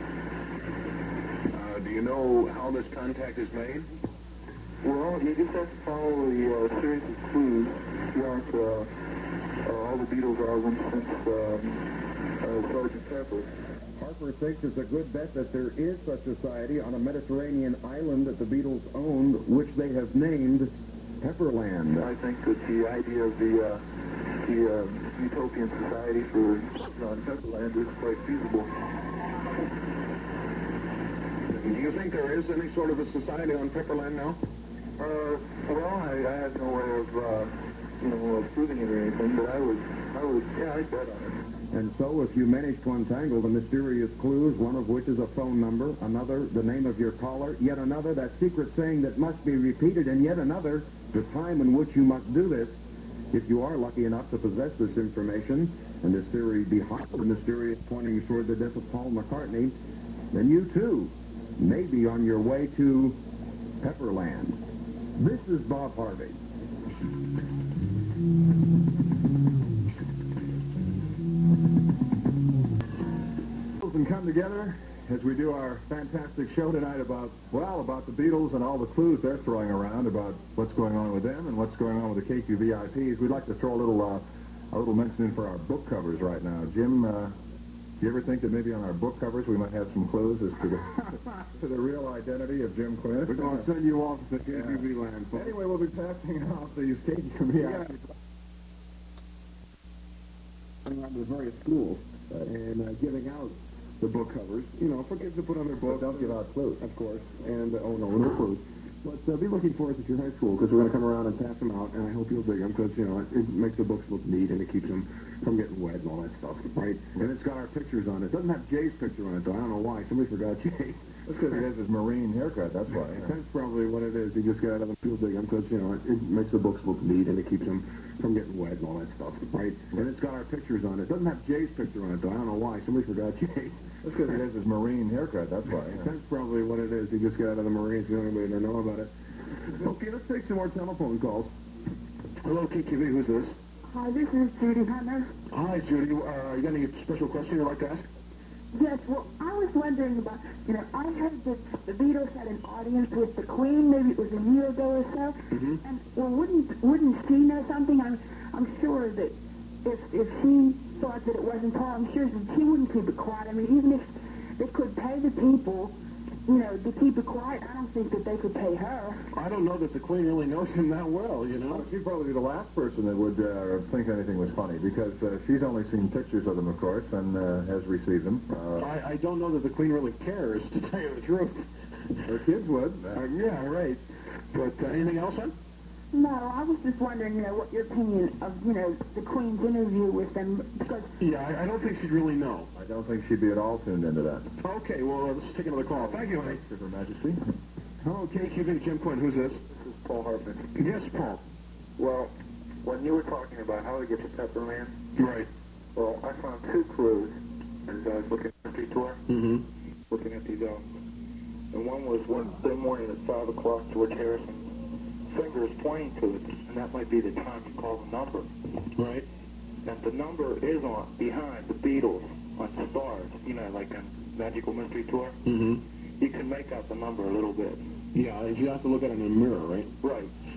Uh, do you know how this contact is made? Well, you just have to follow the uh, series of clues throughout uh, uh, all the Beatles albums since um, uh, Sergeant Pepper. Harper thinks it's a good bet that there is such a society on a Mediterranean island that the Beatles owned, which they have named Pepperland. I think that the idea of the uh, the uh, utopian society for on Pepperland is quite feasible. Do you think there is any sort of a society on Pepperland now? Uh, well, I, I have no way of, uh, you know, of proving it or anything, but I would, I would, yeah, I'd bet on it. And so if you manage to untangle the mysterious clues, one of which is a phone number, another, the name of your caller, yet another, that secret saying that must be repeated, and yet another, the time in which you must do this, if you are lucky enough to possess this information, and this theory behind the mysterious pointing toward the death of Paul McCartney, then you, too, may be on your way to Pepperland. This is Bob Harvey. And come together as we do our fantastic show tonight about, well, about the Beatles and all the clues they're throwing around about what's going on with them and what's going on with the K Q V I Ps. We'd like to throw a little uh, a little mention in for our book covers right now. Jim, uh, do you ever think that maybe on our book covers we might have some clues as to the to the real identity of Jim Quinn? We're going to send you off to K Q V yeah. land. Anyway, we'll be passing out these K Q V I Ps. Around the various schools uh, and uh, giving out the book covers, you know, for kids to put on their books. But don't give out clues. Of course. And, uh, oh, no, no clues. But uh, be looking for us at your high school, because we're going to come around and pass them out, and I hope you'll dig them, because, you know, it, it makes the books look neat, and it keeps them from getting wet and all that stuff, right? And it's got our pictures on it. It doesn't have Jay's picture on it, though. I don't know why. Somebody forgot Jay. That's because he has his marine haircut, that's why. Yeah. That's probably what it is. You just got to have them feel dig them, because, you know, it, it makes the books look neat, and it keeps them from getting wet and all that stuff, right? And it's got our pictures on it. It doesn't have Jay's picture on it, though. I don't know why. Somebody forgot Jay. That's because he has his marine haircut, that's why. Yeah. That's probably what it is. He just got out of the Marines. The only way to know about it. Okay, let's take some more telephone calls. Hello, K Q V. Who's this? Hi, this is Judy Hunter. Hi, Judy. Uh, you got any special question you'd like to ask? Yes, well, I was wondering about, you know, I heard that the Beatles had an audience with the Queen, maybe it was a year ago or so, mm-hmm. and, well, wouldn't wouldn't she know something? I'm, I'm sure that if if she thought that it wasn't Paul, I'm sure that she wouldn't keep it quiet. I mean, even if they could pay the people, you know, to keep it quiet, I don't think that they could pay her. I don't know that the Queen really knows him that well, you know. Well, she'd probably be the last person that would uh, think anything was funny, because uh, she's only seen pictures of them, of course, and uh, has received them. Uh, I, I don't know that the Queen really cares, to tell you the truth. Her kids would. Uh, yeah, right. But uh, anything else, son? No, I was just wondering, you know, what your opinion of, you know, the Queen's interview with them, because... Yeah, I, I don't think she'd really know. I don't think she'd be at all tuned into that. Okay, well, uh, let's take another call. Thank you, honey. Thanks, Her Majesty. Hello, K Q V, Jim Quinn. Who's this? This is Paul Hartman. Yes, Paul. Well, when you were talking about how to get to Pepperland, Right. well, I found two clues as I was looking at the tour, Mm-hmm. looking at these albums. And one was Wednesday morning at five o'clock, George Harrison's finger is pointing to it, and that might be the time to call the number. Right. And the number is on behind the Beatles on stars, you know, like on Magical Mystery Tour. Mm-hmm. You can make out the number a little bit. Yeah, you have to look at it in a mirror, right? Right.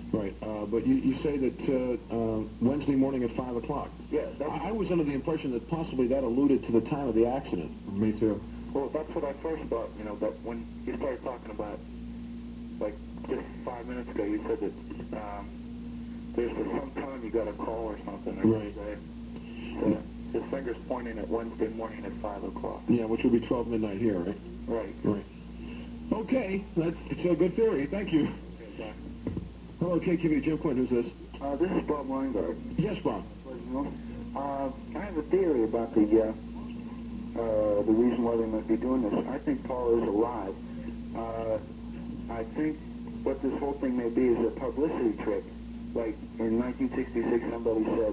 Right, uh, but you, you say that uh, uh, Wednesday morning at five o'clock. Yeah, that's, I, I was under the impression that possibly that alluded to the time of the accident. Me too. well, that's what I first thought, you know, but when you started talking about, like, just five minutes ago, you said that um, there's some time you got a call or something. Or Right. So his finger's pointing at Wednesday morning at five o'clock. Yeah, which will be twelve midnight here, right? Right. Right. Okay, that's it's a good theory. Thank you. Okay. Hello, K Q B, Jim Quinn. Who's this? Uh, this is Bob Weingart. Yes, Bob. Uh, I have a theory about the uh, uh, the reason why they might be doing this. I think Paul is alive. Uh, I think what this whole thing may be is a publicity trick. Like in nineteen sixty-six, somebody said,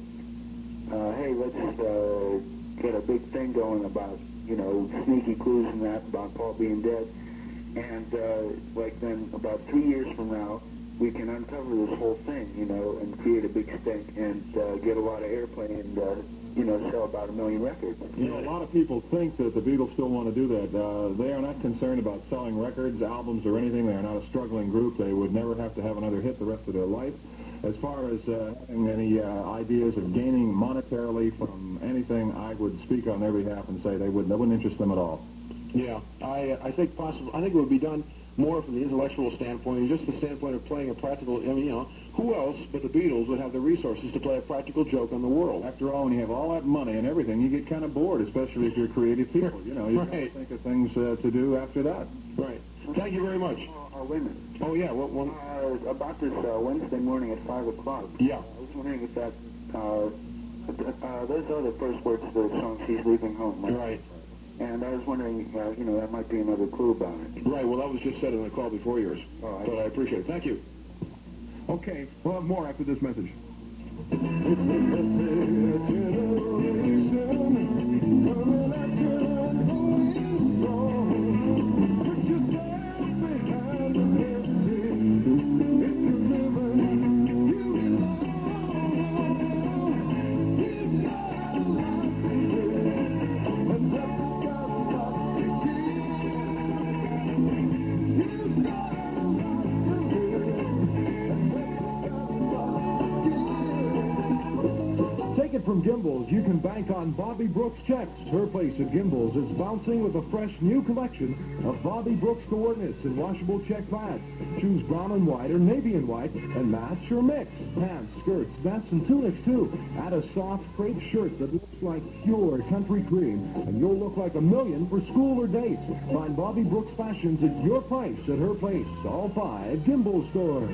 uh, uh, "Hey, let's uh, get a big thing going about, you know, sneaky clues and that about Paul being dead." And uh, like then, about three years from now, we can uncover this whole thing, you know, and create a big stink and uh, get a lot of airplay and, uh, you know, sell about a million records. You know, a lot of people think that the Beatles still want to do that. Uh, they are not concerned about selling records, albums, or anything. They are not a struggling group. They would never have to have another hit the rest of their life. As far as uh, having any uh, ideas of gaining monetarily from anything, I would speak on their behalf and say they wouldn't, that wouldn't interest them at all. Yeah, I I think possible. I think it would be done more from the intellectual standpoint, and just the standpoint of playing a practical. I mean, you know, who else but the Beatles would have the resources to play a practical joke on the world? After all, when you have all that money and everything, you get kind of bored, especially if you're creative people. You know, you Right. got to think of things uh, to do after that. Right. Thank you very much. Uh, uh, wait a minute. Oh yeah, what one? Uh, about this uh, Wednesday morning at five o'clock. Yeah. I was wondering if that, uh, uh, those are the first words of the song, "She's Leaving Home." Right? Right. And I was wondering, uh, you know, that might be another clue about it. Right. Well, that was just said in the call before yours. Oh, I But I appreciate it. Thank you. Okay, we'll have more after this message. Take it from Gimbels, you can bank on Bobby Brooks checks. Her place at Gimbels is bouncing with a fresh new collection of Bobby Brooks coordinates in washable check pads. Choose brown and white or navy and white and match or mix. Pants, skirts, vests, and tunics too. Add a soft crepe shirt that looks like pure country cream, and you'll look like a million for school or dates. Find Bobby Brooks fashions at your price at her place. All five Gimbels stores.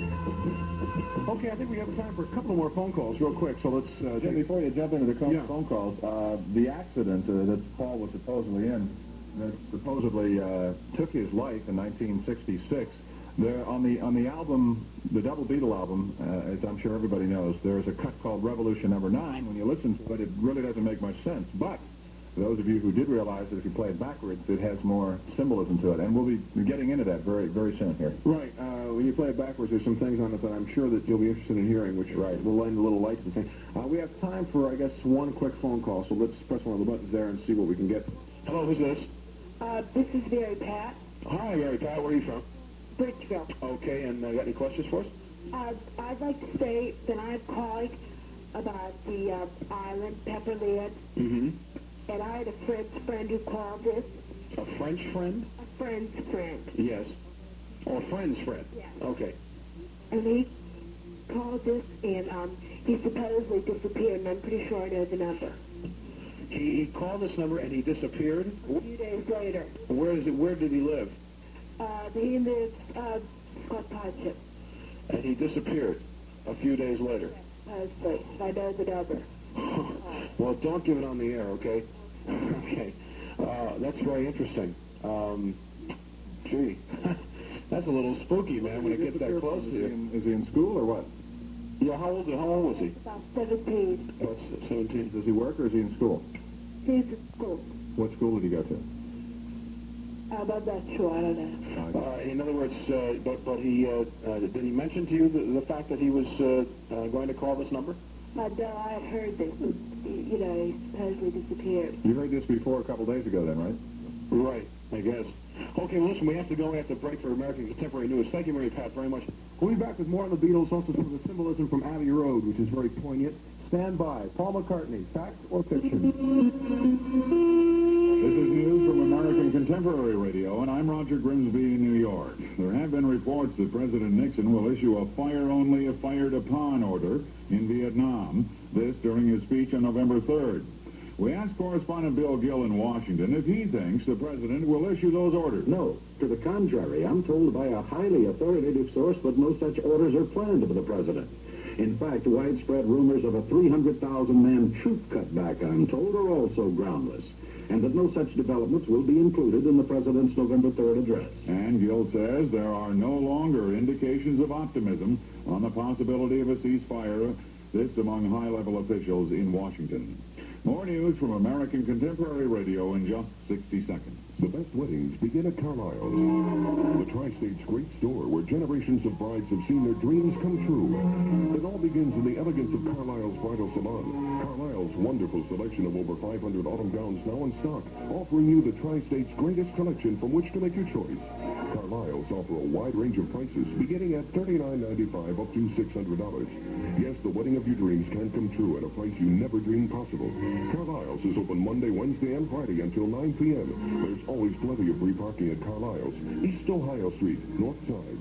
Okay, I think we have time for a couple more phone calls real quick, so let's... Uh, Jim, before you jump into the phone, Yeah. phone calls, uh, the accident uh, that Paul was supposedly in, that supposedly uh, took his life in nineteen sixty-six, there on the on the album, the Double Beatle album, uh, as I'm sure everybody knows, there is a cut called Revolution Number Nine. When you listen to it, it really doesn't make much sense. But for those of you who did realize that if you play it backwards, it has more symbolism to it, and we'll be getting into that very very soon here. Right. Uh, when you play it backwards, there's some things on it that I'm sure that you'll be interested in hearing, which right. will lend a little light to the thing. Uh, we have time for, I guess, one quick phone call, so let's press one of the buttons there and see what we can get. Hello, who's this? Uh, this is Mary Pat, Hi, Mary Pat. Where are you from? Bridgeville. Okay, and uh, got any questions for us? Uh, I'd like to say that I'm calling about the uh, island, Pepperland, Mm-hmm. and I had a friend's friend who called this, A French friend? a friend's friend, Yes. Or a friend's friend? Yes. Okay. and he called this, and um, he supposedly disappeared, and I'm pretty sure I know the number. He, he called this number and he disappeared? A few days later, Where is it? Where did he live? uh, he lives, uh, Scott Township, And he disappeared a few days later. supposedly. I know the number. Well, don't give it on the air, okay? Okay. Uh, that's very interesting. Um, gee, that's a little spooky, man, when it gets that close to Is he you. in, is he in school or what? Yeah, how old, how old was he? About seventeen. What's seventeen? Does he work or is he in school? He's at school. What school did he go to? Um, I'm not sure. I don't know. Uh, in other words, uh, but, but he, uh, uh, did he mention to you the, the fact that he was uh, uh, going to call this number? Uh, no, I had heard that, you know, he supposedly disappeared. You heard this before a couple days ago then, right? Right, I guess. Okay, well, listen, we have to go. We have to break for American Contemporary News. Thank you, Mary Pat, very much. We'll be back with more on the Beatles, also some of the symbolism from Abbey Road, which is very poignant. Stand by. Paul McCartney, fact or fiction? This is news from American Contemporary Radio, and I'm Roger Grimsby in New York. There have been reports that President Nixon will issue a fire-only if fired-upon order in Vietnam, this during his speech on November third. We asked correspondent Bill Gill in Washington if he thinks the president will issue those orders. No. To the contrary, I'm told by a highly authoritative source that no such orders are planned by the president. In fact, widespread rumors of a three hundred thousand man troop cutback, I'm told, are also groundless, and that no such developments will be included in the president's November third address. And Gill says there are no longer indications of optimism on the possibility of a ceasefire, this among high-level officials in Washington. More news from American Contemporary Radio in just sixty seconds. The best weddings begin at Carlisle's, the Tri-State's great store where generations of brides have seen their dreams come true. It all begins in the elegance of Carlisle's Bridal Salon. Carlisle's wonderful selection of over five hundred autumn gowns now in stock, offering you the Tri-State's greatest collection from which to make your choice. Carlisle's offer a wide range of prices, beginning at thirty-nine ninety-five up to six hundred dollars. Yes, the wedding of your dreams can come true at a price you never dreamed possible. Carlisle's is open Monday, Wednesday, and Friday until nine p m There's always plenty of free parking at Carlisle's, East Ohio Street, North Side.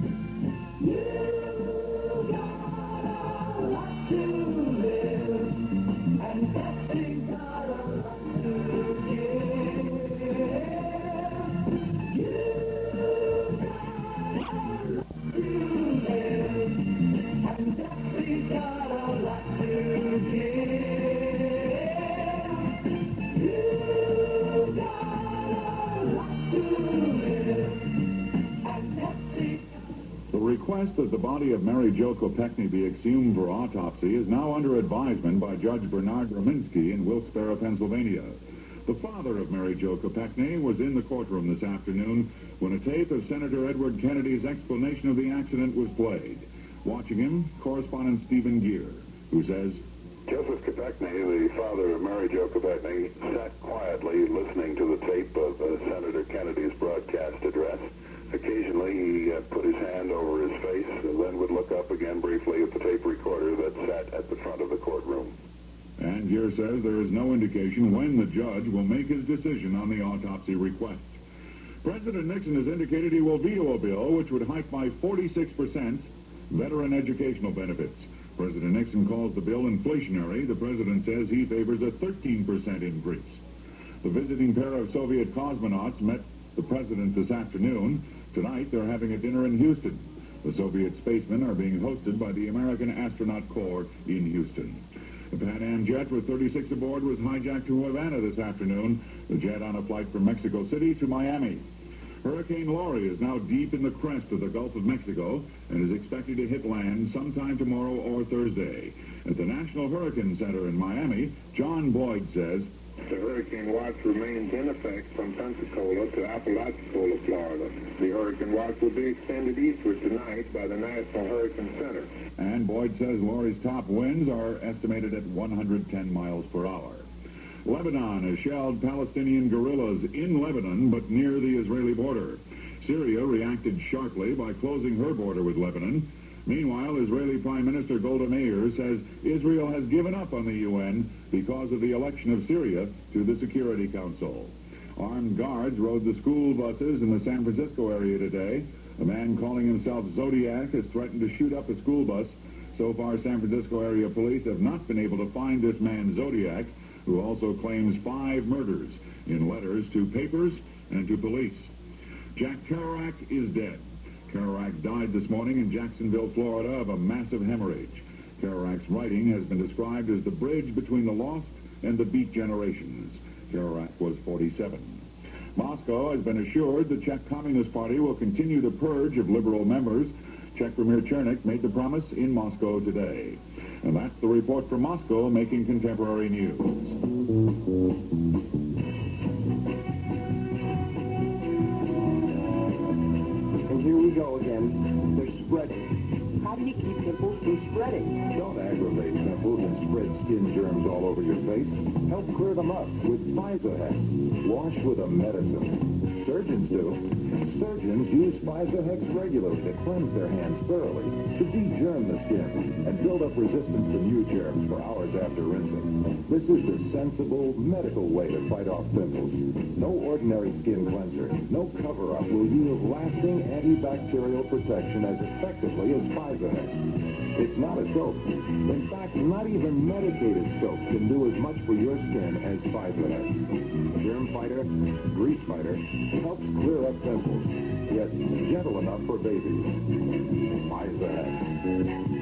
The request that the body of Mary Jo Kopechne be exhumed for autopsy is now under advisement by Judge Bernard Rominsky in Wilkes-Barre, Pennsylvania. The father of Mary Jo Kopechne was in the courtroom this afternoon when a tape of Senator Edward Kennedy's explanation of the accident was played. Watching him, correspondent Stephen Gear, who says, Joseph Kopechne, the father of Mary Jo Kopechne, sat quietly listening to the tape of uh, Senator Kennedy's broadcast address. Occasionally, he uh, put his hand over his face and then would look up again briefly at the tape recorder that sat at the front of the courtroom. And Gear says there is no indication when the judge will make his decision on the autopsy request. President Nixon has indicated he will veto a bill which would hike by forty-six percent veteran educational benefits. President Nixon calls the bill inflationary. The president says he favors a thirteen percent increase. The visiting pair of Soviet cosmonauts met the president this afternoon. Tonight, they're having a dinner in Houston. The Soviet spacemen are being hosted by the American Astronaut Corps in Houston. The Pan Am jet with thirty-six aboard was hijacked to Havana this afternoon, the jet on a flight from Mexico City to Miami. Hurricane Laurie is now deep in the crest of the Gulf of Mexico and is expected to hit land sometime tomorrow or Thursday. At the National Hurricane Center in Miami, John Boyd says, The hurricane watch remains in effect from Pensacola to Apalachicola, Florida. The hurricane watch will be extended eastward tonight by the National Hurricane Center. And Boyd says Laurie's top winds are estimated at one hundred ten miles per hour. Lebanon has shelled Palestinian guerrillas in Lebanon, but near the Israeli border. Syria reacted sharply by closing her border with Lebanon. Meanwhile, Israeli Prime Minister Golda Meir says Israel has given up on the U N because of the election of Syria to the Security Council. Armed guards rode the school buses in the San Francisco area today. A man calling himself Zodiac has threatened to shoot up a school bus. So far, San Francisco area police have not been able to find this man Zodiac, who also claims five murders in letters to papers and to police. Jack Kerouac is dead. Kerouac died this morning in Jacksonville, Florida, of a massive hemorrhage. Kerouac's writing has been described as the bridge between the lost and the beat generations. Kerouac was forty-seven. Moscow has been assured the Czech Communist Party will continue the purge of liberal members. Czech Premier Chernik made the promise in Moscow today. And that's the report from Moscow, making contemporary news. And here we go again. They're spreading. How do you keep pimples from spreading? Don't aggravate pimples and spread skin germs all over your face. Help clear them up with Visahex. Wash with a medicine. surgeons do. Surgeons use Spiza-Hex regularly to cleanse their hands thoroughly, to de-germ the skin, and build up resistance to new germs for hours after rinsing. This is the sensible, medical way to fight off pimples. No ordinary skin cleanser, no cover-up will yield lasting antibacterial protection as effectively as Spiza-Hex. It's not a soap. In fact, not even medicated soap can do as much for your skin as Spiza-Hex. Germ fighter, grease fighter, helps clear up pimples, yet gentle enough for babies. Spiza-Hex.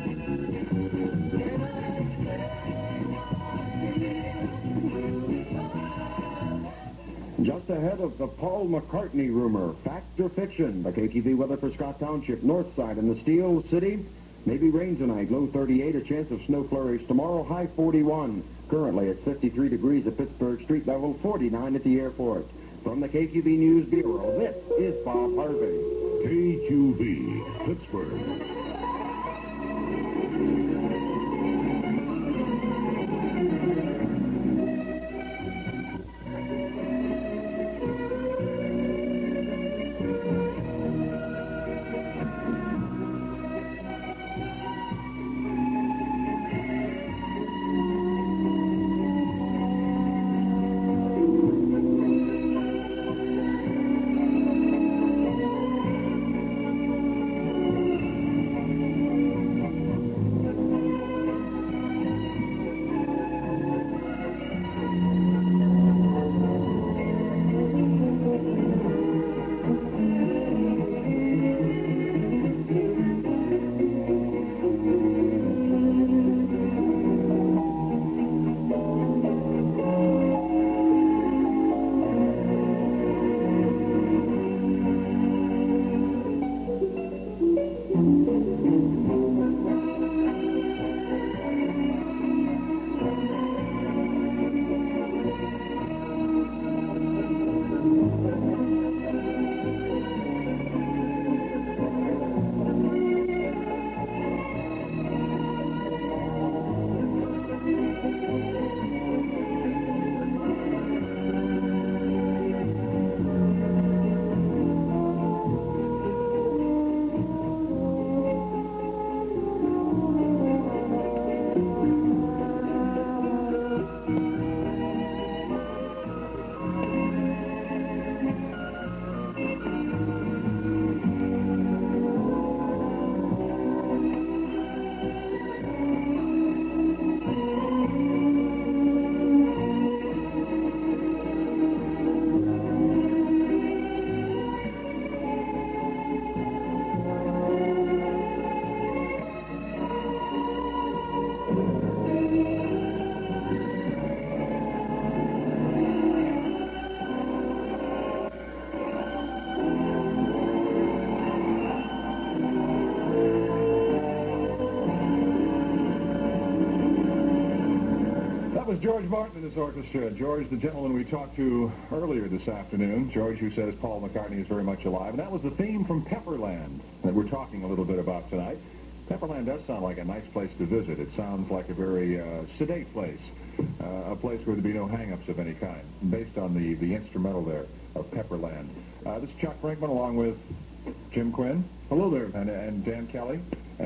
Just ahead of the Paul McCartney rumor, fact or fiction, the K Q V weather for Scott Township, north side, and the Steel City. Maybe rain tonight, low thirty-eight, a chance of snow flurries tomorrow, high forty-one. Currently at fifty-three degrees at Pittsburgh, street level forty-nine at the airport. From the K Q V News Bureau, this is Bob Harvey. K Q V, Pittsburgh. George Martin and his orchestra. George, the gentleman we talked to earlier this afternoon. George, who says Paul McCartney is very much alive. And that was the theme from Pepperland that we're talking a little bit about tonight. Pepperland does sound like a nice place to visit. It sounds like a very uh, sedate place, uh, a place where there'd be no hang-ups of any kind, based on the, the instrumental there of Pepperland. Uh, this is Chuck Brinkman along with Jim Quinn. Hello there. And, and Dan Kelly.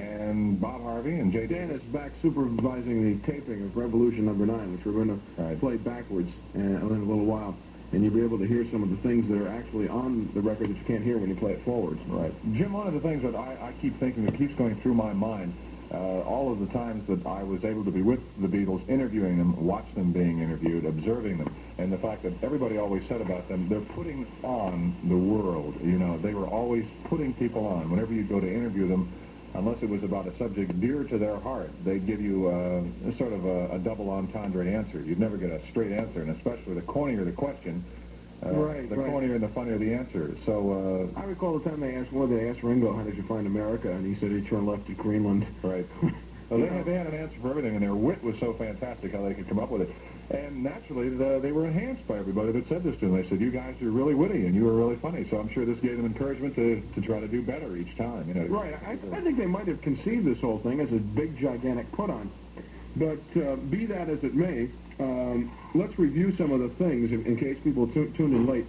And Bob Harvey and Jay Dan is back supervising the taping of Revolution Number Nine, which we're going to right. play backwards uh, in a little while. And you'll be able to hear some of the things that are actually on the record that you can't hear when you play it forwards. Right. Jim, one of the things that I, I keep thinking, that keeps going through my mind, uh, all of the times that I was able to be with the Beatles, interviewing them, watch them being interviewed, observing them, and the fact that everybody always said about them, they're putting on the world. You know, they were always putting people on. Whenever you go to interview them, unless it was about a subject dear to their heart, they'd give you uh, sort of a, a double entendre answer. You'd never get a straight answer, and especially the cornier the question, uh, right, the right. cornier and the funnier the answer. So uh, I recall the time they asked, well, they asked Ringo, how did you find America? And he said he turned left at Greenland. Right. Well, they, had, they had an answer for everything, and their wit was so fantastic how they could come up with it. And naturally, the, they were enhanced by everybody that said this to them. They said, you guys are really witty, and you were really funny. So I'm sure this gave them encouragement to, to try to do better each time. You know. Right. I, I think they might have conceived this whole thing as a big, gigantic put-on. But uh, be that as it may, um, let's review some of the things in, in case people tu- tuned in late.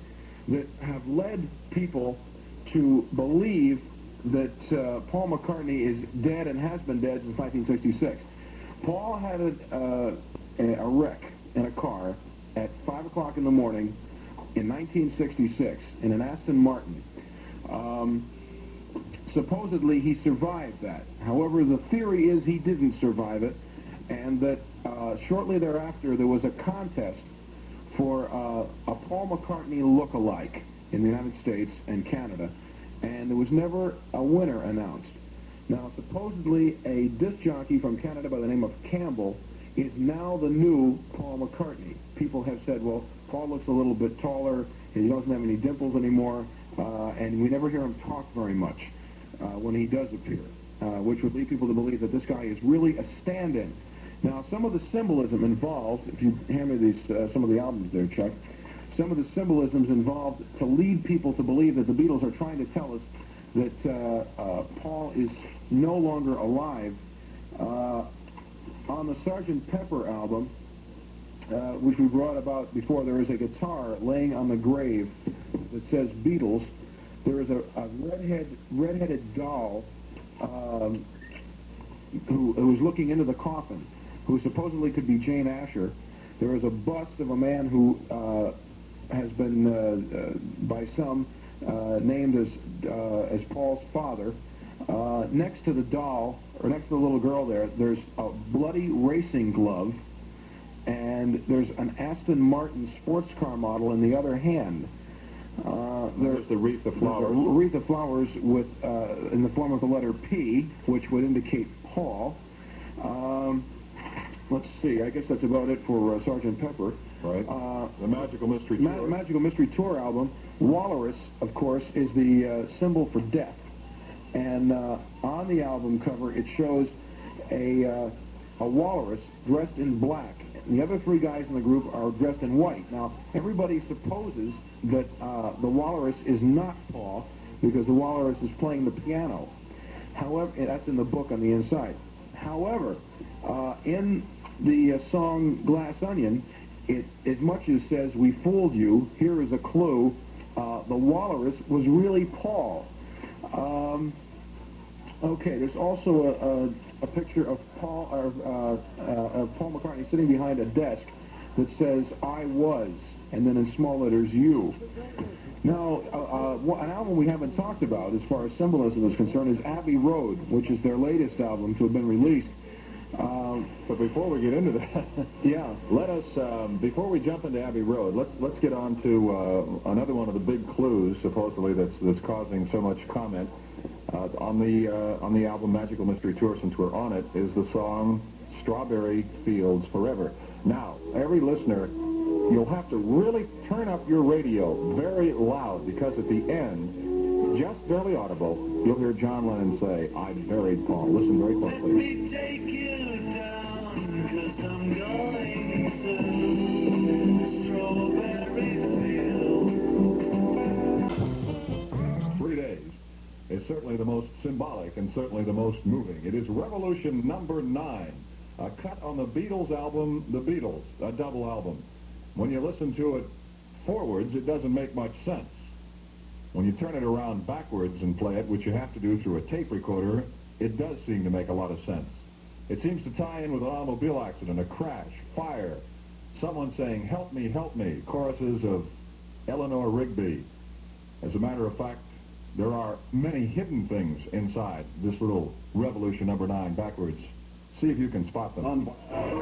that have led people to believe that uh, Paul McCartney is dead and has been dead since nineteen sixty-six. Paul had a, uh, a wreck in a car at five o'clock in the morning in nineteen sixty-six in an Aston Martin. Um, supposedly he survived that. However, the theory is he didn't survive it, and that uh, shortly thereafter there was a contest for uh, a Paul McCartney look-alike in the United States and Canada, and there was never a winner announced. Now, supposedly a disc jockey from Canada by the name of Campbell is now the new Paul McCartney. People have said, well, Paul looks a little bit taller, he doesn't have any dimples anymore, uh, and we never hear him talk very much uh, when he does appear, uh, which would lead people to believe that this guy is really a stand-in. Now, some of the symbolism involved, if you hand me these, uh, some of the albums there, Chuck, some of the symbolisms involved to lead people to believe that the Beatles are trying to tell us that uh, uh, Paul is no longer alive. Uh, on the Sergeant Pepper album, uh, which we brought about before, there is a guitar laying on the grave that says Beatles. There is a, a redhead, redheaded doll um, who, who is looking into the coffin, who supposedly could be Jane Asher. There is a bust of a man who uh, has been, uh, uh, by some, uh, named as, uh, as Paul's father. Uh, next to the doll, or next to the little girl there, there's a bloody racing glove, and there's an Aston Martin sports car model in the other hand. Uh, there's the wreath of flowers. A wreath of flowers with, uh, in the form of the letter P, which would indicate Paul. Um, let's see, I guess that's about it for uh, Sergeant Pepper. Right. Uh, the Magical Mystery Ma Tour. Magical Mystery Tour album. Walrus, of course, is the uh, symbol for death. And uh, on the album cover, it shows a, uh, a walrus dressed in black. And the other three guys in the group are dressed in white. Now, everybody supposes that uh, the walrus is not Paul, because the walrus is playing the piano. However, that's in the book on the inside. However, uh, in the uh, song Glass Onion, it as much as says, "We fooled you, here is a clue," uh, the walrus was really Paul. Um, okay, there's also a, a, a picture of Paul, uh, uh, of Paul McCartney sitting behind a desk that says, "I was," and then in small letters, "you." Now, uh, uh, an album we haven't talked about as far as symbolism is concerned is Abbey Road, which is their latest album to have been released. Um, but before we get into that, yeah, let us, um, before we jump into Abbey Road, let's let's get on to uh, another one of the big clues, supposedly, that's that's causing so much comment uh, on the uh, on the album Magical Mystery Tour. Since we're on it, is the song "Strawberry Fields Forever." Now, every listener, you'll have to really turn up your radio very loud, because at the end, just barely audible, you'll hear John Lennon say, "I buried Paul." Listen very closely. Let me take you down, 'cause I'm going to Strawberry Fields. Three days is certainly the most symbolic and certainly the most moving. It is Revolution number nine, a cut on the Beatles album, The Beatles, a double album. When you listen to it forwards, it doesn't make much sense. When you turn it around backwards and play it, which you have to do through a tape recorder, it does seem to make a lot of sense. It seems to tie in with an automobile accident, a crash, fire, someone saying, "Help me, help me," choruses of Eleanor Rigby. As a matter of fact, there are many hidden things inside this little Revolution number nine backwards. See if you can spot them. Un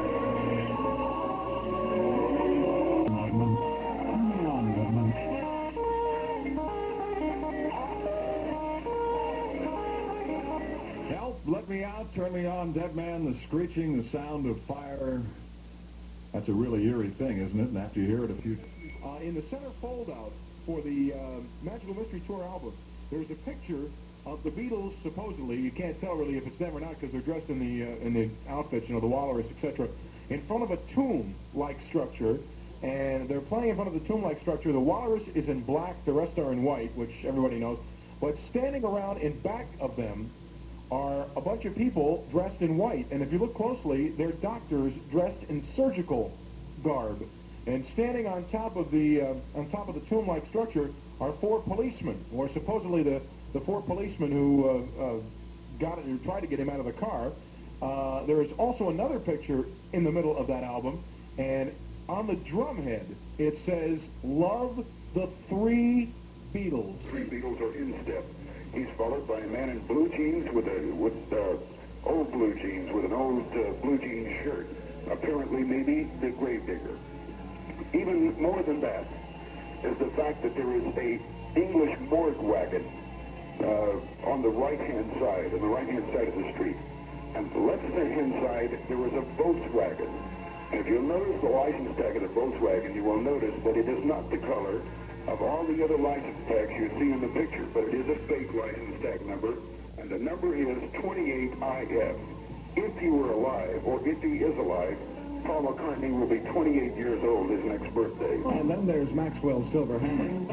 Help, let me out, turn me on, dead man, the screeching, the sound of fire. That's a really eerie thing, isn't it? And after you hear it a few... Uh, in the center fold-out for the uh, Magical Mystery Tour album, there's a picture of the Beatles, supposedly. You can't tell really if it's them or not, because they're dressed in the uh, in the outfits, you know, the walrus, et cetera, in front of a tomb-like structure, and they're playing in front of the tomb-like structure. The walrus is in black, the rest are in white, which everybody knows. But standing around in back of them are a bunch of people dressed in white, and if you look closely, they're doctors dressed in surgical garb. And standing on top of the uh, on top of the tomb-like structure are four policemen, or supposedly the, the four policemen who uh, uh, got it, who tried to get him out of the car. Uh, there is also another picture in the middle of that album, and on the drumhead it says, "Love the Three Beatles." Three Beatles are in step. He's followed by a man in blue jeans with a with uh, old blue jeans with an old uh, blue jean shirt. Apparently, maybe the gravedigger. Even more than that is the fact that there is a English morgue wagon uh, on the right-hand side, on the right-hand side of the street. And the left-hand side, there is a Volkswagen. And if you'll notice the license tag of the Volkswagen, you will notice that it is not the color of all the other license tags you see in the picture, but it is a fake license tag number, and the number is twenty-eight I F. If he were alive, or if he is alive, Paul McCartney will be twenty-eight years old his next birthday. And then there's Maxwell Silver Hammer.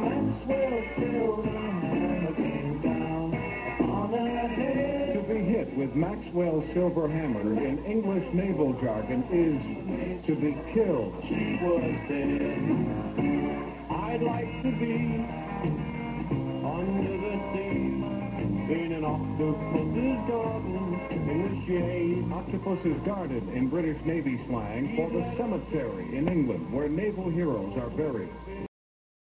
To be hit with Maxwell Silver Hammer in English naval jargon is to be killed. She was dead. I'd like to be under the sea in an octopus's garden in the shade. Octopus's garden in British Navy slang for the cemetery in England where naval heroes are buried.